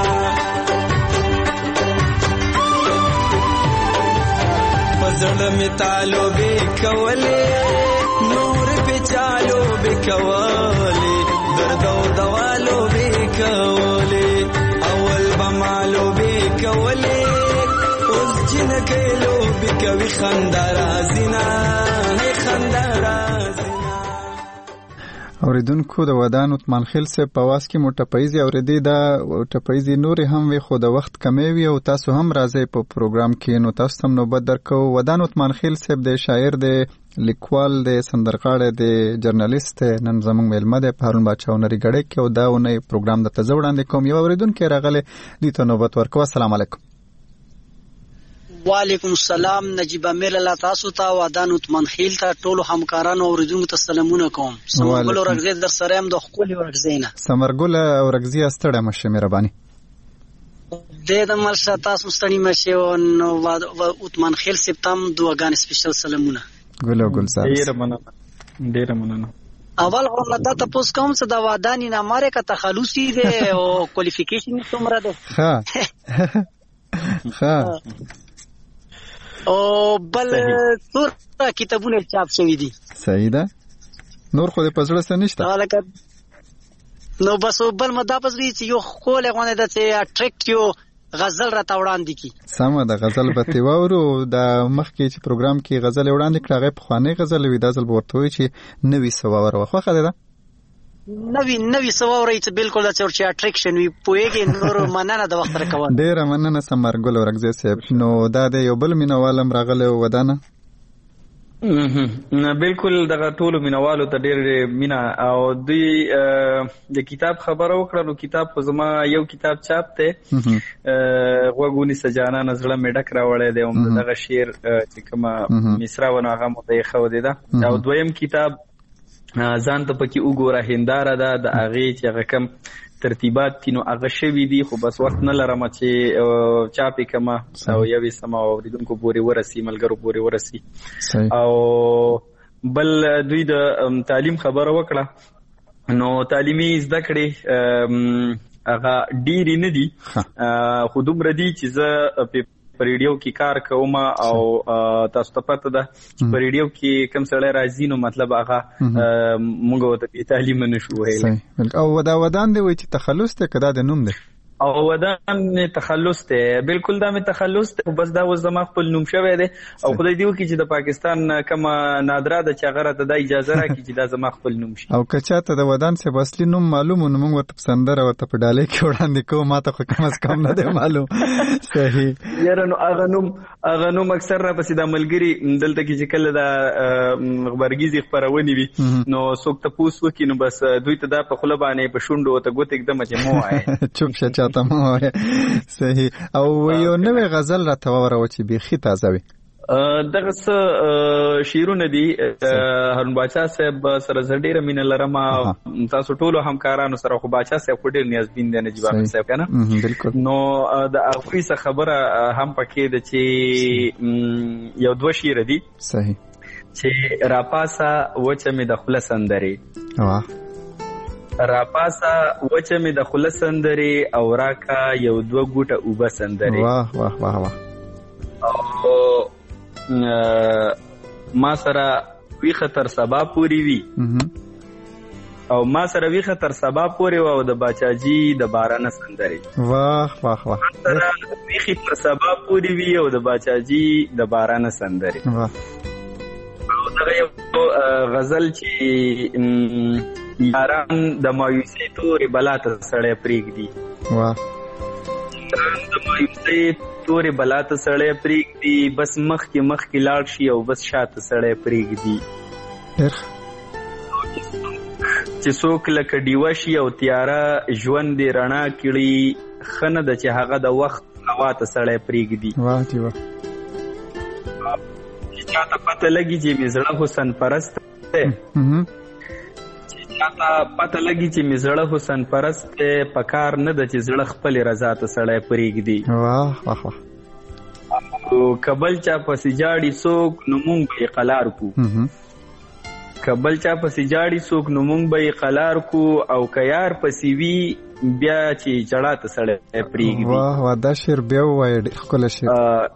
پزړه می تالو به کولې نور په چالو به کولې دردو دوالو به کولې اول بمالو به کولې اوس جن کېلو به کوي خندارا زینا هي خندارا زینا. اوریدونکو د ودان عثمان خیل صاحب په واس کې مټپایزي اوریدي دا ټپایزي نور هم وي خو د وخت کمی وي او تاسو هم راځي په پروګرام کې نو تاسو هم نوبت درکو. ودان عثمان خیل صاحب د شاعر د لیکوال د سندرغاړی د جرنالیست نن زموږ میلمه دی په هارون باچا هنري غړی کې او دا ونې پروګرام د تزه وړاندې کوم. یو اوریدونکی راغلی دې ته نوبت ورکوه. السلام علیکم. وعلیکم السلام. نجیب امیر الله تاسو ته ودان عثمان خیل ته ټولو همکارانو او اوریدونکو ته سلامونه کوم. سمرګل اورګزی در سره هم د خپل اورګزی نه سمرګل اورګزی استړه مشه مهرباني د د ملشه تاسو ستړي مشه نو عثمان خیل سپتم دوغان سپیشل سلامونه ګل ګل صاحب. ډیر مننه ډیر مننه. اول خو دا تاسو کوم څه د ودانی نه ماره کا تخلصي دی او کوالیفیکیشن څومره ده؟ ها ها او بل ټول کتابونه چاپ شوی دي. صحیح ده. نور خو دې پزړه څه نشته نو بس بل مدا پزړي چې یو خو له غونه د چې اټریکټیو غزل را تاوړاندې کی. سمه د غزل به تی وورو د مخکې چې پروګرام کې غزل وړاندې کړه هغه په خوانې غزل وی د ځل ورته وی چې نوې سوا ور وخه خله ده نوې نوې سوا ور چې بالکل د چورچ اټریکشن وی پوېږي نور مننه د وخت راکوه. ډیر مننه سمرګل ورګزی صاحب. نو دا د یو بل مینوالم راغله ودانه نه بالکل دغه ټولو مینوالو ته ډېر مینا او دوی د کتاب خبره وکړه. نو کتاب خو زما یو کتاب چاپ دی غوږونی سجانا نزړه مې ډک راوړی دی او دغه شعر چې کومه مصرا ونه هغه مو ته یې ښودې ده. او دویم کتاب ځان ته پکې وګوره هنداره ده د هغې چې هغه کم ترتیبات دي نو هغه شوي دي خو بس وخت نه لرم چې چاپې کمه او یوې سمه اوریدونکو پورې ورسي ملګرو پورې ورسي. او بل دوی د تعلیم خبره وکړه نو تعلیمي زده کړې هغه ډېرې نه دي خو دومره دي چې زه په ریډیو کې کار کوم او تاسو ته پته ده چې په ریډیو کې کوم سړی راځي نو مطلب هغه موږ ته په تعلیم نشو ویلی. او دا ودان دی وای چې تخلص ته کدا د نوم دی او ودان تخلص ته بالکل دا می تخلص ته بس دا وز زما خپل نوم شوی دی او خدای دی وکړي چې د پاکستان کوم نادره د چغره ته د اجازه راکړي چې دا زما خپل نوم شي. او که چاته د ودان څخه اصلي نوم معلوم نو موږ ورته پسندره ورته په ډالۍ کې وړاندې کوو ماته خو کم از کم نه دی معلوم. صحیح یاره نو هغه نوم هغه نوم اکثر را پسې د ملګری دلته کې چې کله د خبرګیزي خبرونه وي نو څوک ته پوس وکي نو بس دوی ته دا په خله باندې په شونډو ته ګوت एकदम چې مو وای چوپ شه چاته مو وای. صحیح. او یو نوې غزل را تاوره و چې بیخي تازه وي دغه څه شیرونه دي هارون باچا صاحب سره زړه مینه لرم تاسو ټولو همکارانو سره خو باچا صاحب په ډیر نیازبین دی نجیب احمد صاحب کنه بالکل. نو د اخوی څه خبره هم پکې د چې یو دوه شیر دي صحیح چې راپاسا وچه می د خله سندري واه راپاسا وچه می د خله سندري او راکا یو دوه ګوټه اوبه سندري. واه واه واه واه. او ما سره وی خطر سبا پوری وی او ما سره وی خطر سبا پوری و او د باچاجي د باران سندري. واه واه واه. سره وی خطر سبا پوری وی او د باچاجي د باران سندري. واه. او دا یو غزل چې یاران د مایوسی تورې بلا ته سړی پرېږدي. واه. د مایوسی تورې بلا ته سړی پرېږدي بس مخکې مخکې لاړ شي او بس شاته سړی پرېږدي. چې څوک لکه ډیوه شي او تیاره ژوند دې رڼا کړي ښه نه ده چې هغه د وخت هوا ته سړی پرېږدي. واه دیوه. چې چاته پته لګي چې مې زړه حسن پرست دی چاته پته لګي چې مې زړه حسن پرست دی پکار نه ده چې زړه خپلې رضا ته سړی پرېږدي. واه واه واه. او کبل چا پسې جاړي څوک نو مونږ به یې قلار کو کبل چا پسې جاړي څوک نو مونږ به یې قلار کو او که یار پسې وي بیا چې جړه ته سړی پرېږدي. واه واه دا شعر بیا ووایه ډېر ښکلی شعر.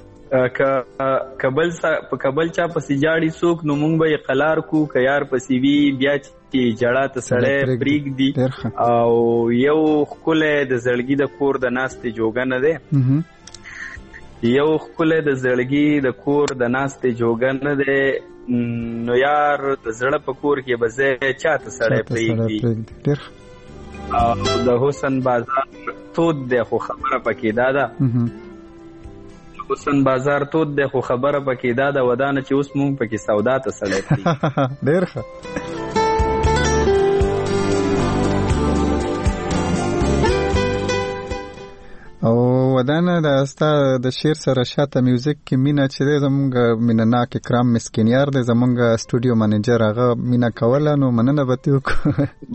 کبل په کبل چا پسې جاړي څوک نو مونږ به یې قلار کو که یار پسې وي بیا چې جړه ته سړی پرېږدي. او یو ښکلی د زړګي د کور د ناستې جوګه نه دی یو ښکلی د زړګي د کور د ناستې جوګه نه دی نو یار د زړه په کور کې به ځای چاته سړی پرېږدي. او د حسن بازار تود دی خو خبره پکې دا ده حسن بازار تود دی خو خبره پکې دا ده ودانه چې اوس مونږ پکې سودا ته سړی پرېږدي. ډېر ښه. او ودانه د استا د شعر سره شاته میوزیک کې مینا چې د زمونږ مینناک اکرام مسکینیار د زمونږ سټوډیو منیجر هغه مینا کوله نو مننه به تیو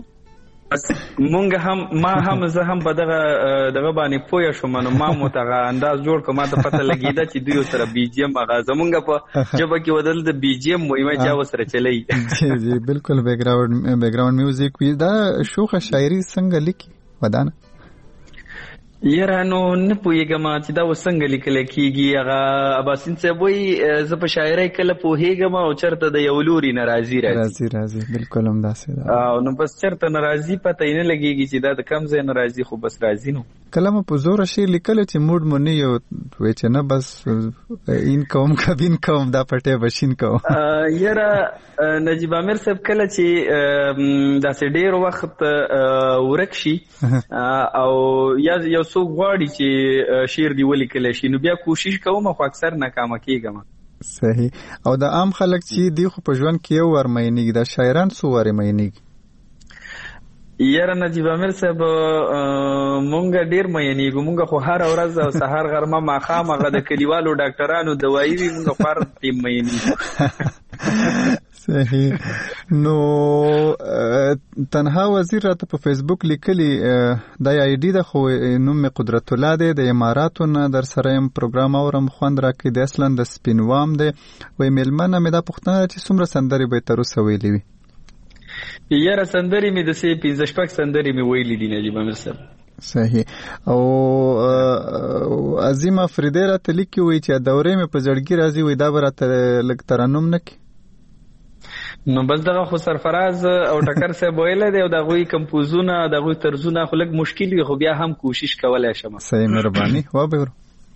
مونږ هم ما هم زه هم په دغه دغه باندې پوه شوم نو ما متغه انداز جوړ کوم ته پته لګیدا چې دوی سره بي جي ام هغه زمونږ په جبه کې ودل د بي جي ام مهمه چا وسره چلی. جی جی بالکل بیک گراوند بیک گراوند میوزیک وی دا شوخه شاعري څنګه لیکي ودانه؟ یاره نو نه پوهېږم چې دا اوس څنګه لیکل کېږي. هغه اباسین صاحب وایي زه په شاعرۍ کله پوهېږم او چېرته د یو لوري نه راضي راځي راځي بالکل همداسې ده. او نو بس چېرته نه راضي پته یې نه لګېږي چې دا د کم ځای نه راځي خو بس راځي نو کله مو په زوره شعر لیکلی چې موډ مو نه یو وایي چې نه بس این کوم کبین کوم دا پټې بشین کوم. یاره نجیب امیر صاحب کله چې داسې ډېر وخت ورک شي او یا یو څوک غواړي چې شعر دی ولیکلی شي نو بیا کوشش کوم خو اکثر ناکامه کېږم. صحیح. او د عام خلک چې دی خو په ژوند کې یو ور مینېږي دا شاعران څو ورې مینېږي؟ یاره نجیب امیر صاحب مونږ ډېر مینېږو مونږ خو هره ورځ او سهار غرمه ماښام هغه د کلیوالو ډاکټرانو دوایي وي مونږ خو هر ټیم مینېږو. صحیح. نو تنها وزیر راته په فیسبوک لیکلی دا آی ډي ده خو نوم مې قدرت الله دی د اماراتو نه در سره یم پروګرام اورم خوند راکوي د اصلا د سپینوام دی وایي مېلمنه مې دا پوښتنه چې څومره سندرې به یې تر اوسه ویلې وي؟ یاره سندرې مې داسې پنځه شپږ سندرې مې ویلې دي نجیب امیر صاحب. صحیح. او عظیم افریدی راته لیکي وایي چې دورې مې په زړګي راځي وایي دا به راته لږ ترنم نه کړي؟ نو بس دغه خو سرفراز او ټکر صاحب ویل دی او دغه کمپوزونه دغه طرزونه خو لږ مشکل وي خو بیا هم کوشش کولای شم. صحیح مهرباني و به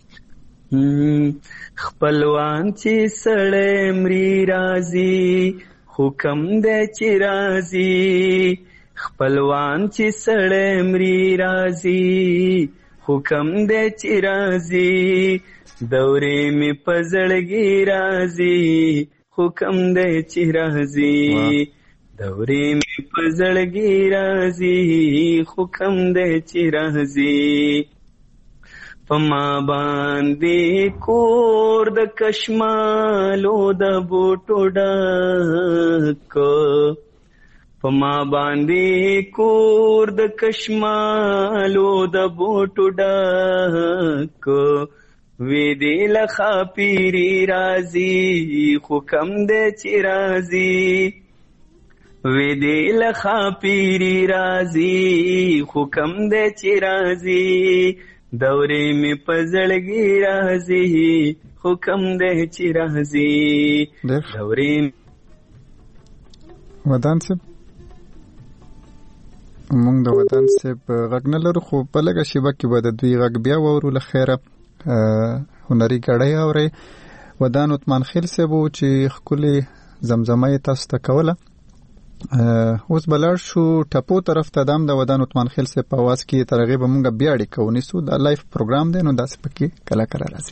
خپلوان چې سړی مري راځي حکم دی چې راځي خپلوان چې سړی مري راځي حکم دی چې راځي دورې مې په زړګي راځي حکم دی چې راځي دورې مې په زړګي راځي حکم دی چې راځي پما باندې کور د کشمالو د بوټو ډک پما باندې کور د کشمالو د بوټو ډک وی دی لخا پیری راځي حکم دی چې راځي وی دی لخا پیری راځي حکم دی چې راځي دورې مې په زړګي راځي حکم دی چې راځي دورې ودان صاحب موږ د ودان صاحب غږ نه لرو خو په لږه شیبه کې به د دوی غږ بیا واورو له خیره هنري ګړی اورئ ودان عثمان خیل صاحب چې ښکلې زمزمه یې تاسو ته کوله اوس بلار شو ټپو طرف ته دام د ودان عثمان خیل صاحب په आवाज کې تر هغې به موږ بیا اړیکه ونیسو دا لایف پروګرام دی نو داسې پکې کله کله راځي.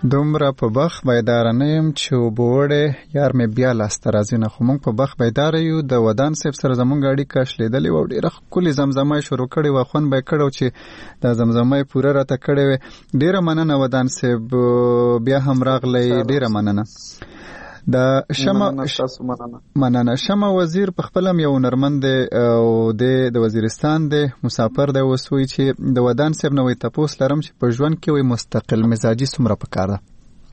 دومره په بخ بیدار نه یم چې وبوړې یار مې بیا لاسته راځي نه، خو موږ په بخ بیدار یو. د ودان صاحب سره زمونږ اړیکه شلېدلې وه، ډېره ښکلې زمزمه یې شروع کړې وه، خوند به یې کړی و چې دا زمزمه یې پوره راته کړې وې. ډېره مننه ودان صاحب، بیا هم راغلی، ډېره مننه. د شمه مننه شمه وزیر په خپل هم یو هنرمند دی او د وزیرستان دی، مسافر دی. اوس وایي چې د ودان صاحب نه وایي تپوس لرم چې په ژوند کې وایي مستقل مزاجي څومره پکار ده؟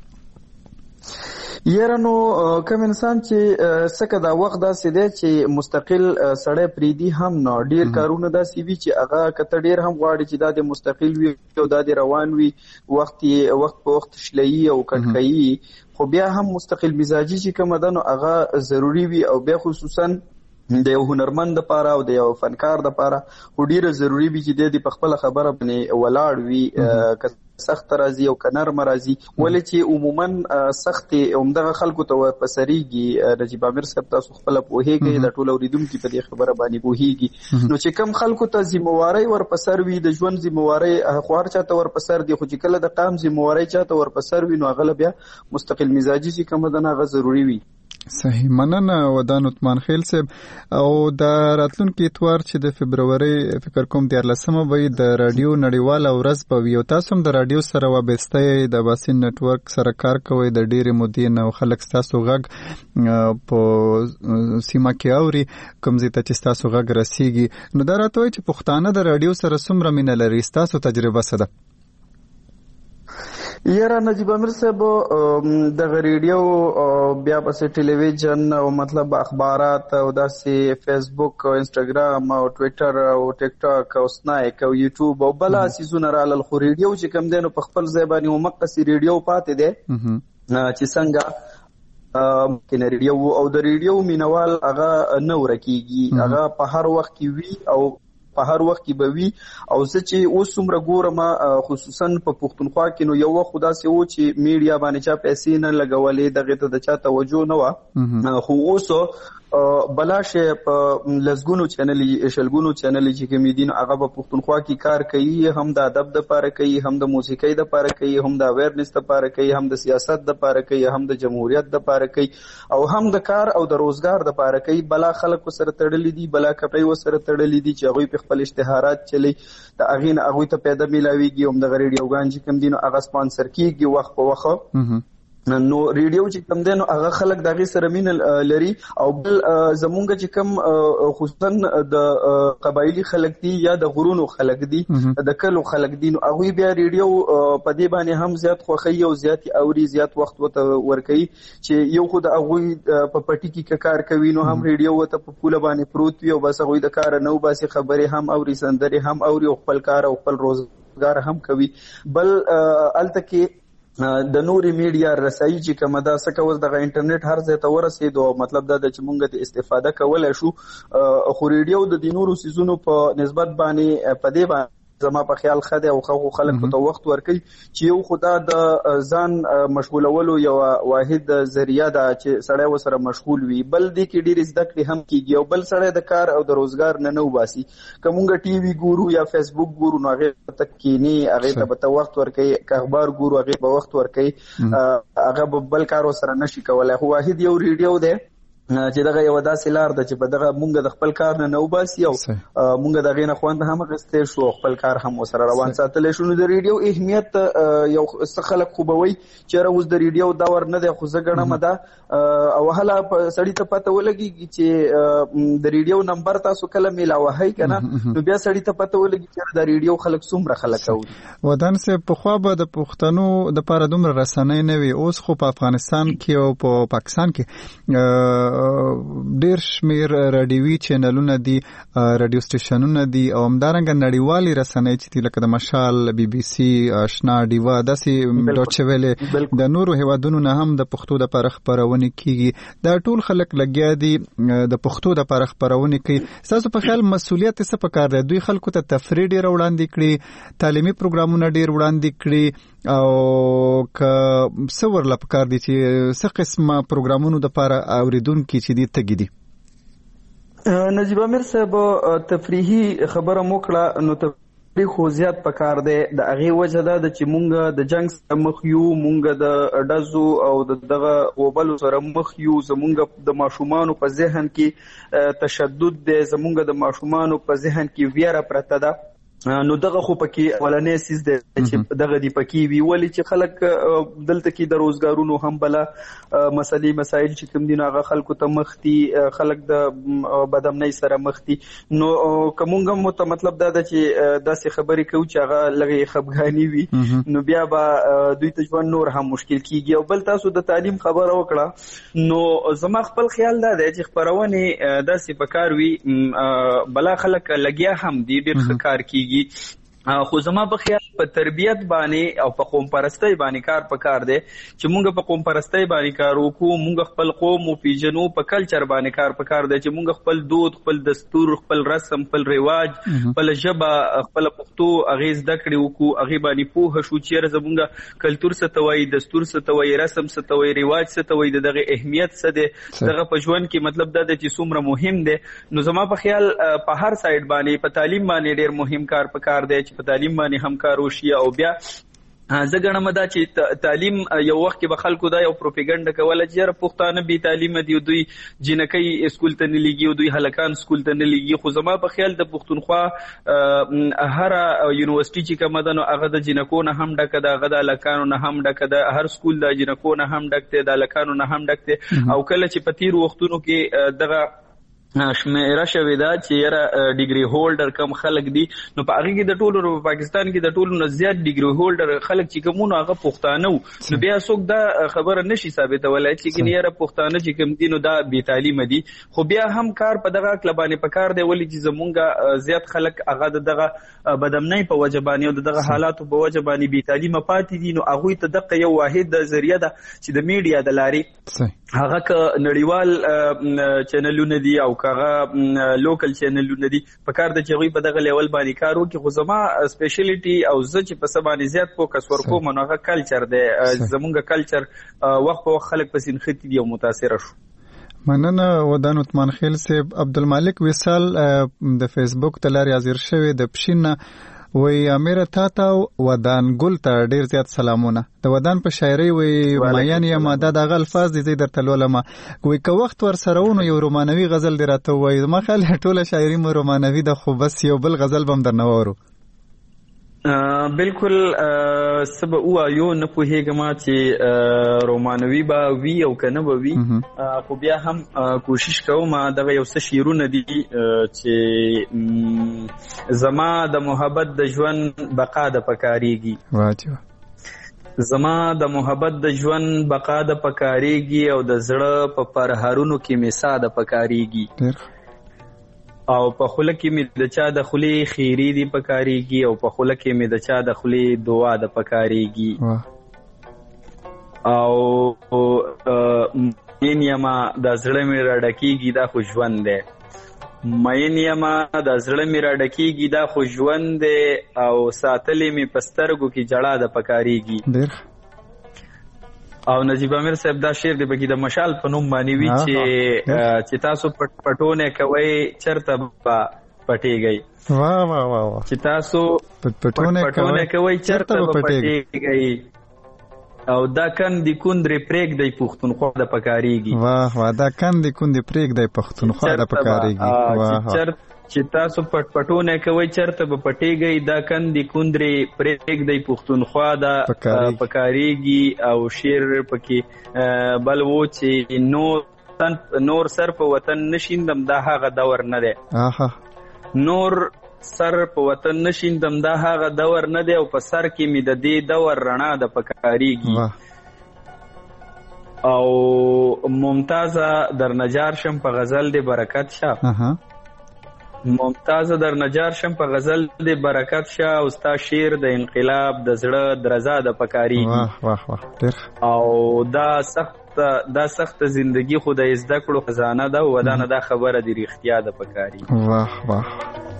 یاره نو کوم انسان چې سکه دا وخت داسې دی چې مستقل سړی پریدي هم نه، ډیر کارونه داسې وي چې هغه کته ډیر هم غواړي چې دا د مستقل وي او دا د روان وي، وخت وخت په وخت شلایي او کټکایي، خو بیا هم مستقل مزاجي چې کوم ده نو هغه ضروری وي، او بیا خصوصا د یو هنرمند لپاره او د یو فنکار لپاره خو ډیره ضروری وي چې د خپل خبره باندې ولاړ وي، سخت راځي او کنر مرضی، ولې چې عموما سخت عمدغه خلکو ته ورپسریږي. نجیب امیر صاحب تاسو خپل پوهیږئ، د ټولو اوریدونکو په دې خبره باندې پوهیږي، نو چې کم خلکو ته ذمہواری ورپسر وي، د ژوند ذمہواری خوار چاته ورپسر دی، خو چې کله د قام ذمہواری چاته ورپسر وي نو هغه بیا مستقل مزاجي چې کوم ده هغه ضروری وي. صحیح، مننه ودان عثمان خیل صاحب. او د راتلونکي اتوار چې د فبروري فکر کوم دیارلسمه به د رادیو نړیواله ورځ به وي، او تاسو هم د رادیو سره وابسته یې، د باسین نټورک سره کار کوئ، د ډېرې مودې نه خلک ستاسو غږ په سیمه کې اوري، کوم ځای ته چې ستاسو غږ رسیږي. نو دا راته وایي چې پښتانه د رادیو سره څومره مینه لري، ستاسو تجربه څه ده؟ یاره نجیب امیر صاحب د ریډیو بیا پس ټلویزیون او مطلب اخبارات او داسې فیسبوک او انسټاګرام او ټویټر او ټیک ټاک او سنایک او یوټیوب او بل اساسونه رالل، خو ریډیو چې کم دی نو په خپل ځای باندې ومقصي ریډیو پاتې دی چې څنګه کینه ریډیو او د ریډیو مینوال هغه نه ورکیږي، هغه په هر وخت کې وي او په هر وخت کې به وي. او زه چې اوس څومره ګورم خصوصا په پښتونخوا کې نو یو وخت داسې و چې میډیا باندې چا پیسې نه لګولې، دغه ته د چا توجه نه وه، خو اوس بلاشه په لزګونو چینل شلګونو چینل چې کوم دي هغه په پښتونخوا کې کار کوي، هم د ادب د لپاره کوي، هم د موسیقۍ د لپاره کوي، هم د اویرنس د لپاره کوي، هم د سیاست د لپاره کوي، هم د جمهوریت د لپاره کوي، او هم د کار او د روزګار د لپاره کوي. بلا خلک سره تړلې دي، بلا کپړې وسره تړلې دي چې هغه په خپل اشتهارات چلی، د اغین هغه ته پیدا ملاويږي، هم د ریډیوګان چې کوم دي هغه سپانسر کیږي وخت په وخت. نو ریډیو چې کم دی نو هغه خلک دغه سره مين لري، او بل زمونږ چې کم خصوصا د قبایلی خلک دي یا د غرونو خلک دي، د کلو خلک دي، نو هغه بیا ریډیو په دې باندې هم زیات خوخي او زیات اوري، زیات وخت وته ورکي چې یو خود هغه په پټی کې کار کوي نو هم ریډیو وته په پوله باندې پروت وي او بس هغه د کار نو باسي خبره هم اوري، سندري هم اوري، او خپل کار او خپل روزګار هم کوي. بل الته کې د نوري میډیا رسایي چې کومه دا سکه اوس د انټرنیټ هر ځای ته ورسېدو، مطلب دا د چې مونږ ته استفاده کولای شو، خو ریډیو د نورو سيزونو په نسبت باندې په دې باندې زما په خیال خده او خو خلک په وخت ورکي چې یو خدا د ځان مشغولولو یو واحد ذریعہ دا چې سړی وسره مشغول وي، بل دې کې ډیر زده کړې هم کیږي، او بل سړی د کار او د روزګار نه نو باسي. کومګه ټي وي ګورو یا فیسبوک ګورو نو هغه تک کینی، هغه ته وخت ورکي، اخبار ګورو هغه په وخت ورکي، هغه بل کار سره نشي کولای. هو واحد یو ریډیو دی چې دغه یو داسې لار ده چې په دغه مونږ د خپل کار نه نو باسي، او مونږ دغه نه خوند هم غستې شو، خپل کار هم سره روان ساتل شو. نو د ریډیو اهمیت یو څه خلک خوبوي چې راوز د ریډیو دا ور نه دی، خو زه ګڼم دا او هله سړی ته پته ولګي چې د ریډیو نمبر تاسو کله میلاوه هي کنه، نو بیا سړی ته پته ولګي چې د ریډیو خلک څومره خلک اوري. ودان سه په خوا به د پښتنو د پاره دومره رسنۍ نه وي، اوس خو په افغانستان کې او په پاکستان کې ډیر شمیر رادیوي چینلونه دي، رادیو سټیشنونه دي، او همدارنګه نړیوالي رسنۍ چې لکه د مشال، بي بي سي، آشنا ډیوا، داسې ډوچ ویلې، د نورو هیوادونو نه هم د پښتو د لپاره خبرونه کیږي. دا ټول خلک لګیا دي د پښتو د لپاره خبرونه کوي. تاسو په خیال مسؤلیت څه پکار دی؟ دوی خلکو ته تفریح ډیر وړاندې کړي، تعلیمي پروګرامونه ډیر وړاندې کړي، او که څه ورله پکار دي چې څه قسمه پروګرامونو د لپاره اوریدونکو چې دي تګي دي؟ نجیب امیر صاحب تفریحي خبره موکړه، نو خو زیات پکار دی د هغې وجه دا ده چې مونږ د جنګ سره مخ یو، مونږ د ډزو او د دغه وبلو سره مخ یو، زمونږ د ماشومانو په ذهن کې تشدد دی، زمونږ د ماشومانو په ذهن کې ویره پرته ده. نو دغه خو پکې اولنې سیز دی چې دغه دی پکې وي، ولې چې خلک دلته کې د روزګارونو هم بله مسلې مسایل چې کوم دي نو هغه خلکو ته مخ دي، خلک د بدامنۍ سره مخ دي. نو که مونږ هم ته مطلب دا ده چې داسې خبرې کوو چې هغه لږې خفګاني وي، نو بیا به دوی ته ژوند نور هم مشکل کیږي. او بل تاسو د تعلیم خبره وکړه، نو زما خپل خیال دا دی چې خپرونې داسې پکار وي، بلا خلک لګیا هم دي، ډېر ښه کار کیږي، خو زما په خیال په تربیت باندې او په قوم پرستۍ باندې کار پکار دی چې مونږ په قوم پرستۍ باندې کار وکړو، مونږ خپل قوم وپیژنو، په کلچر باندې کار پکار دی چې مونږ خپل دود، خپل دستور، خپل رسم، خپل رواج، خپل ژبه، خپل پښتو هغې زده کړې وکړو، هغې باندې پوهه شو چې یاره زمونږ کلتور څه ته وایي، دستور څه ته وایي، رسم څه ته وایي، رواج څه ته وایي، د دغې اهمیت څه دی، دغه په ژوند کې مطلب دا دی چې څومره مهم دی. نو زما په خیال په هر سایډ باندې په تعلیم باندې ډېر مهم کار پکار دی چې په تعلیم باندې هم کار وشي. او بیا زه ګڼم دا چې تعلیم یو وخت کې به خلکو دا یو پروپیګنډه کوله چې یاره پښتانه بې تعلیمه دي، دوی جینکۍ سکول ته نه لیږي او دوی هلکان سکول ته نه لیږي. خو زما په خیال د پښتونخوا هره یونیورسټي چې کومه ده نو هغه د جینکو نه هم ډکه ده، هغه د هلکانو نه هم ډکه ده، هر سکول د جینکو نه هم ډک دی، د هلکانو نه هم ډک دی. او کله چې په تېرو وختونو کې دغه شمیره شوې ده چې یاره ډیګري هولډر کم خلک دي، نو په هغې کې د ټولو په پاکستان کې د ټولو نه زیات ډیګري هولډر خلک چې کوم نو هغه پښتانه وو. نو بیا څوک دا خبره نشي ثابتولی چې ګینې یاره پښتانه چې کوم دي نو دا بې تعلیمه دي. خو بیا هم کار په دغه عقله باندې پکار دی، ولې چې زمونږ زیات خلک هغه د دغه بدامنۍ په وجه باندې او د دغه حالاتو په وجه باندې بې تعلیمه پاتې دي. نو هغوی ته دغه یو واحد ذریعه ده چې د میډیا د لارې هغه که نړیوال چینلونه دي او که هغه لوکل چینلونه دي، په کار ده چې هغوی په دغه لیول باندې کار وکړي. خو زما سپیشلیټي او زه چې په څه باندې زیات فوکس ورکوم نو هغه کلچر دی، زمونږ کلچر وخت په وخت خلک پسې نښتي دي او متاثره شو. مننه ودان عثمان خیل صاحب. عبدالمالک وصال د فیسبوک د لارې حاضر شوی د پښین نه وی امیر تا ته ودان ګل ته ډیر زیات سلامونه. د ودان په شاعري وی میان یا ماده د الفاظ دي زی در تلولم وی که وخت ور سره ونه یو رومانوي غزل دی راته وای ما خل ټوله شاعري مو رومانوي د خو بس یو بل غزل بم در نوورو. بالکل سبا او یو نه پوهیږم چې رومانوي به وي او کنه به وي، خو بیا هم کوشش کوم دغه یو څه شعرونه دي چې زما د محبت د ژوند بقا د پکاريږي، واجب زما د محبت د ژوند بقا د پکاريږي او د زړه په پرهرونو کې مسا د پکاريږي، او په خوله کې مې د چا د خولې خیری دی پکاريږي، او په خوله کې مې د چا د خولې دعا د پکاريږي. او مین یما د زړه مې راډکیږي دا خو ژوند دی، مین یما د زړه مې راډکیږي دا خو ژوند دی، او ساتلې مې په سترګو کې جړا د پکاريږي. او نجیب امیر صاحب دا شعر دی بګی د مشال په نوم باندې وی چې چې تاسو پټ پټونه کوي چرته پټیږي. واه واه واه چې تاسو پټ پټونه کوي چرته پټیږي، او دا کندې کندرې پرېږدی پښتونخوا د پکاريږي. واه واه دا کندې کندرې پرېږدی پښتونخوا د پکاريږي. واه چې تاسو پټ پټونه کوي چرته به پټیږي، دا کندې کندرې پرېږدی پښتونخوا د پکاريږي. او شعر پکې بل و چې نور نور سر په وطن نشیندم دا هغه دور نه دی، نور سر په وطن نشیندم دا هغه دور نه دی، او په سر کې مې د دې دور رڼا د پکاريږي. او ممتازه در نجار شم په غزل دی برکت شه، ممتازه در نجار شم په غزل دی برکت شه، او ستا شعر د انقلاب د زړه درزا د پکاريږي. واه واه واه. او دا سخت دا سخت زندگی خو د زده کړو خزانه ده، ودانه دا خبره دی رښتیا د پکاريږي. واه واه.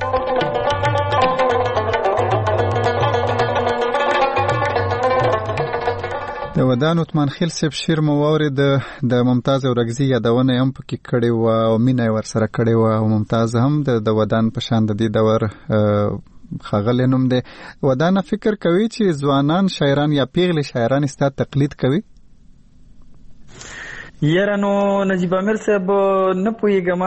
د ودان عثمان خیل صاحب شعر مو واورید، د ممتاز اورګزي یادونه هم پکې کړې و او مینه ور سره کړې و، او ممتاز هم د ودان په شان د دې دور خغل نوم دی ودانه فکر کوي چې ځوانان شاعران یا پیغلي شاعران ستا تقلید کوي؟ یاره نو نجیب امیر صاحب نه پوهېږم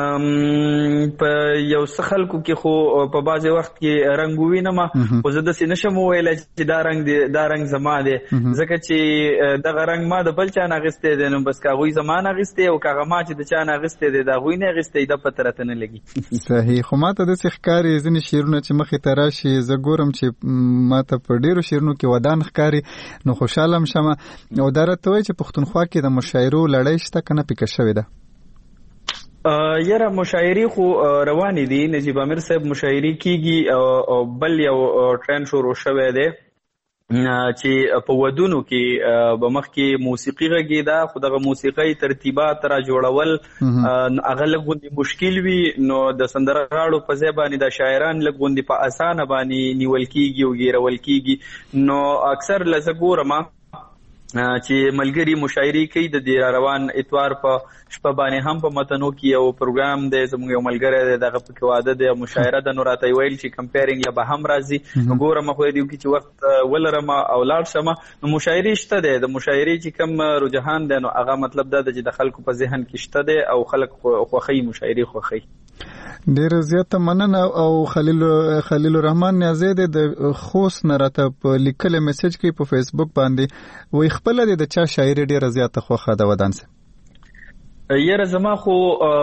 په یو څه خلکو کې خو په بعضې وخت کې رنګ ووینم خو زه داسې نشم وویلی چې دا رنګ دی دا رنګ زما دی ځکه چې دغه رنګ ما د بل چا نه اخیستی دی نو بس که هغوی زما نه اخیستی او که هغه ما چې د چا نه اخیستی دی د هغوی نه اخیستی دا پته راته نه لګي. صحیح. خو ما ته داسې ښکاري ځینې شعرونه چې مخې ته راشي زه ګورم چې ما ته په ډېرو شعرونو کې ودان ښکاري نو خوشحاله هم شم او دا راته وایي چې پښتونخوا کې د مشاعرو لړۍ شته که نه پیکه شوې ده؟ یاره مشاعرې خو روانې دي نجیب امیر صاحب، مشاعرې کیږي او بل یو ټرند شروع شوی دی چې په ودونو کې به مخکې موسیقي غږېده خو دغه موسیقۍ ترتیبات را جوړول هغه لږ غوندې مشکل وي نو د سندرغاړو په ځای باندې د شاعران لږ غوندې په اسانه باندې نیول کیږي او ګیرول کیږي نو اکثر له زه ګورم چې ملګری مشاعرې کوي د دې روان اتوار په شپه باندې هم په متنو کې یو پروګرام دی زموږ یو ملګری دی دغه پکې واده دی مشاعره ده نو راته ویل چې کمپیرینګ یا به هم راځي ګورم خو دې کې چې وخت ولرم او لاړ شم نو مشاعرې شته دی د مشاعرې چې کم رجحان دی نو هغه مطلب دا دی چې د خلکو په ذهن کې شته دی او خلک خوښوي مشاعرې خوښوي. ډېر زیاته مننه. او خلیل خلیل الرحمن نیازی د خوست نه راته په لیکلي میسج کې په فیسبوک باندې وایي خپله د چا شاعري ډېره زیاته خوښه ده ودان صاحب؟ یاره زما خو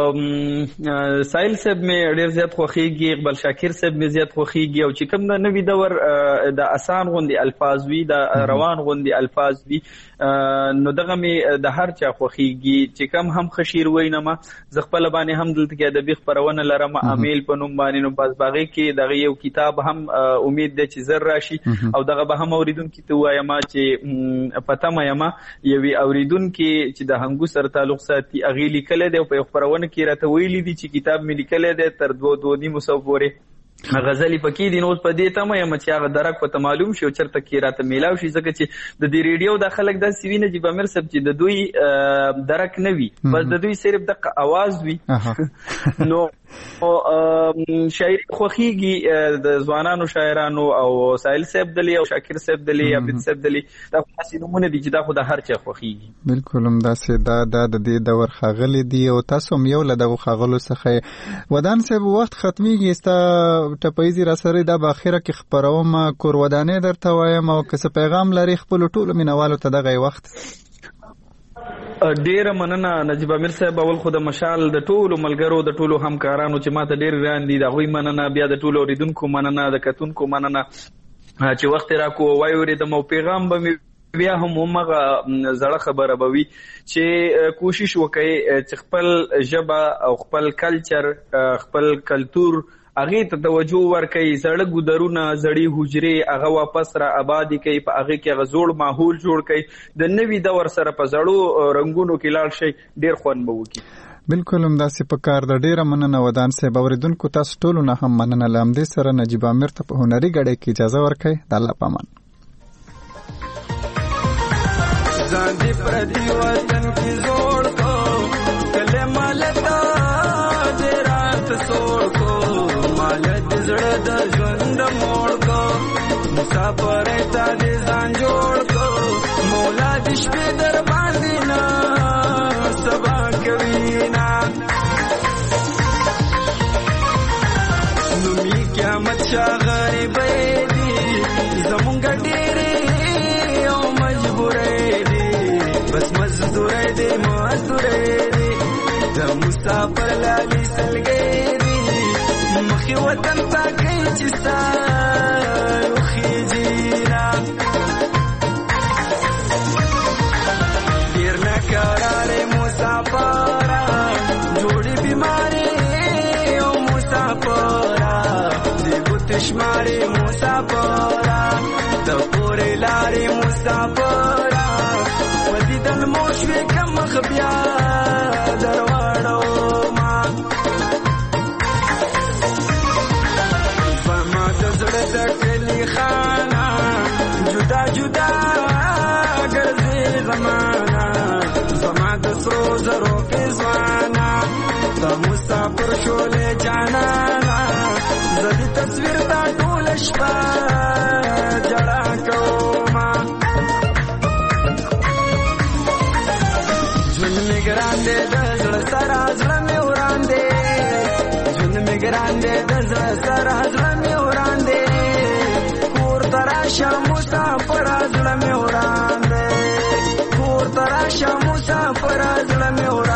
سایل صاحب مې ډېر زیات خوښېږي، اقبال شاکر صاحب مې زیات خوښېږي او چې کوم د نوي دور د اسان غوندې الفاظ وي د روان غوندې الفاظ وي نو دغه مې د هر چا خوښېږي چې کوم هم ښه شعر وینم زه خپله باندې هم دلته کې ادبي خپرونه لرم امیل په نوم باندې نو بس باغې کې دغه یو کتاب هم امید دی چې زر راشي او دغه به هم اوریدونکي ته ووایم چې په تمه یم یوې اوریدونکي چې د هنګو سره تعلق ساتي هغې لیکلی دی او په یو خپرونه کې راته ویلي دي چې کتاب مې لیکلی دی تر دوه دوه نیمو سو پورې غزلې پکې دي نو اوس په دې تمه یم چې هغه درک ورته معلوم شي او چېرته کې راته میلاو شي ځکه چې د دې ریډیو دا خلک داسې وي نجیب امیر صاحب چې د دوی درک نه وي بس د دوی صرف دغه اواز وي نو شاعري خوښېږي د ځوانانو شاعرانو او سایل صاحب دلی او شاکر صاحب دلی عبید صاحب دلی دا خو داسې نومونه دي چې دا خو د هر چا خوښېږي. بلکل همداسې دا دا د دې دور ښاغلي دي او تاسو هم یو له دغو ښاغلو څخه ودان صاحب وخت ختمیږي ستا ټپیزي را سره دا به اخره کې خپروم کور ودانې درته وایم او که څه پیغام لري خپلو ټولو مینوالو ته دغه وخت؟ ډیره مننه نجیب امیر صاحب. اول خو د مشال د ټولو ملګرو د ټولو همکارانو چې ماته ډیر ګران دي د هغوی مننه، بیا د ټولو اوریدونکو مننه، د کتونکو مننه چې وخت راکو وای اوریدم او پیغام به مې بیا هم همغه زړه خبره به وي چې کوشش وکړئ چې خپل ژبه او خپل کلچر خپل کلتور هغې ته توجه ورکوي، زړه ګودرونه زړې حجرې هغه واپس را آبادې کوي، په هغې کې هغه زوړ ماحول جوړ کوي، د نوي دور سره په زړو رنګونو کې لاړ شئ ډېر خوند به وکړي. بلکل همداسې په کار ده. ډېره مننه ودان صاحب. اورېدونکو تاسو ټولو نه هم مننه. له همدې سره نجیب امیر ته په هنري ګړۍ کې اجازه ورکوئ. د الله په امان. ځان دې پردي وطن کې زوړ کو کلمه لتا دې رات سوړ کو زړه د ژوند موړ کو مسافر ته دې ځان جوړ کو مولا دې شپې در باندې نه سبا کوي نه نومي قیامت شا غریبې دي زمونږ ډېرې او مجبورې دي بس مزدورې دي مزدورې دي د مسافر لالي سلګې مخي وطن پاکی چستا روخی جینا دیر نکارارے مسافرہ جوڑی بیماری او مسافرہ دیگو تشماری مسافرہ دپوری لاری مسافرہ ودی دل موشوی کم خبیا دروارو خانا جدا جدا ګرځي زمانہ زما د سرو زرو کې ځوانا د مسافر شولې جانانا زدي تصویر دا وړاندې د زړه سره زړه مې وړاندې کور ته راشه مسافره زړه مې وړاندې کور ته راشه مسافره زړه مې وړاندې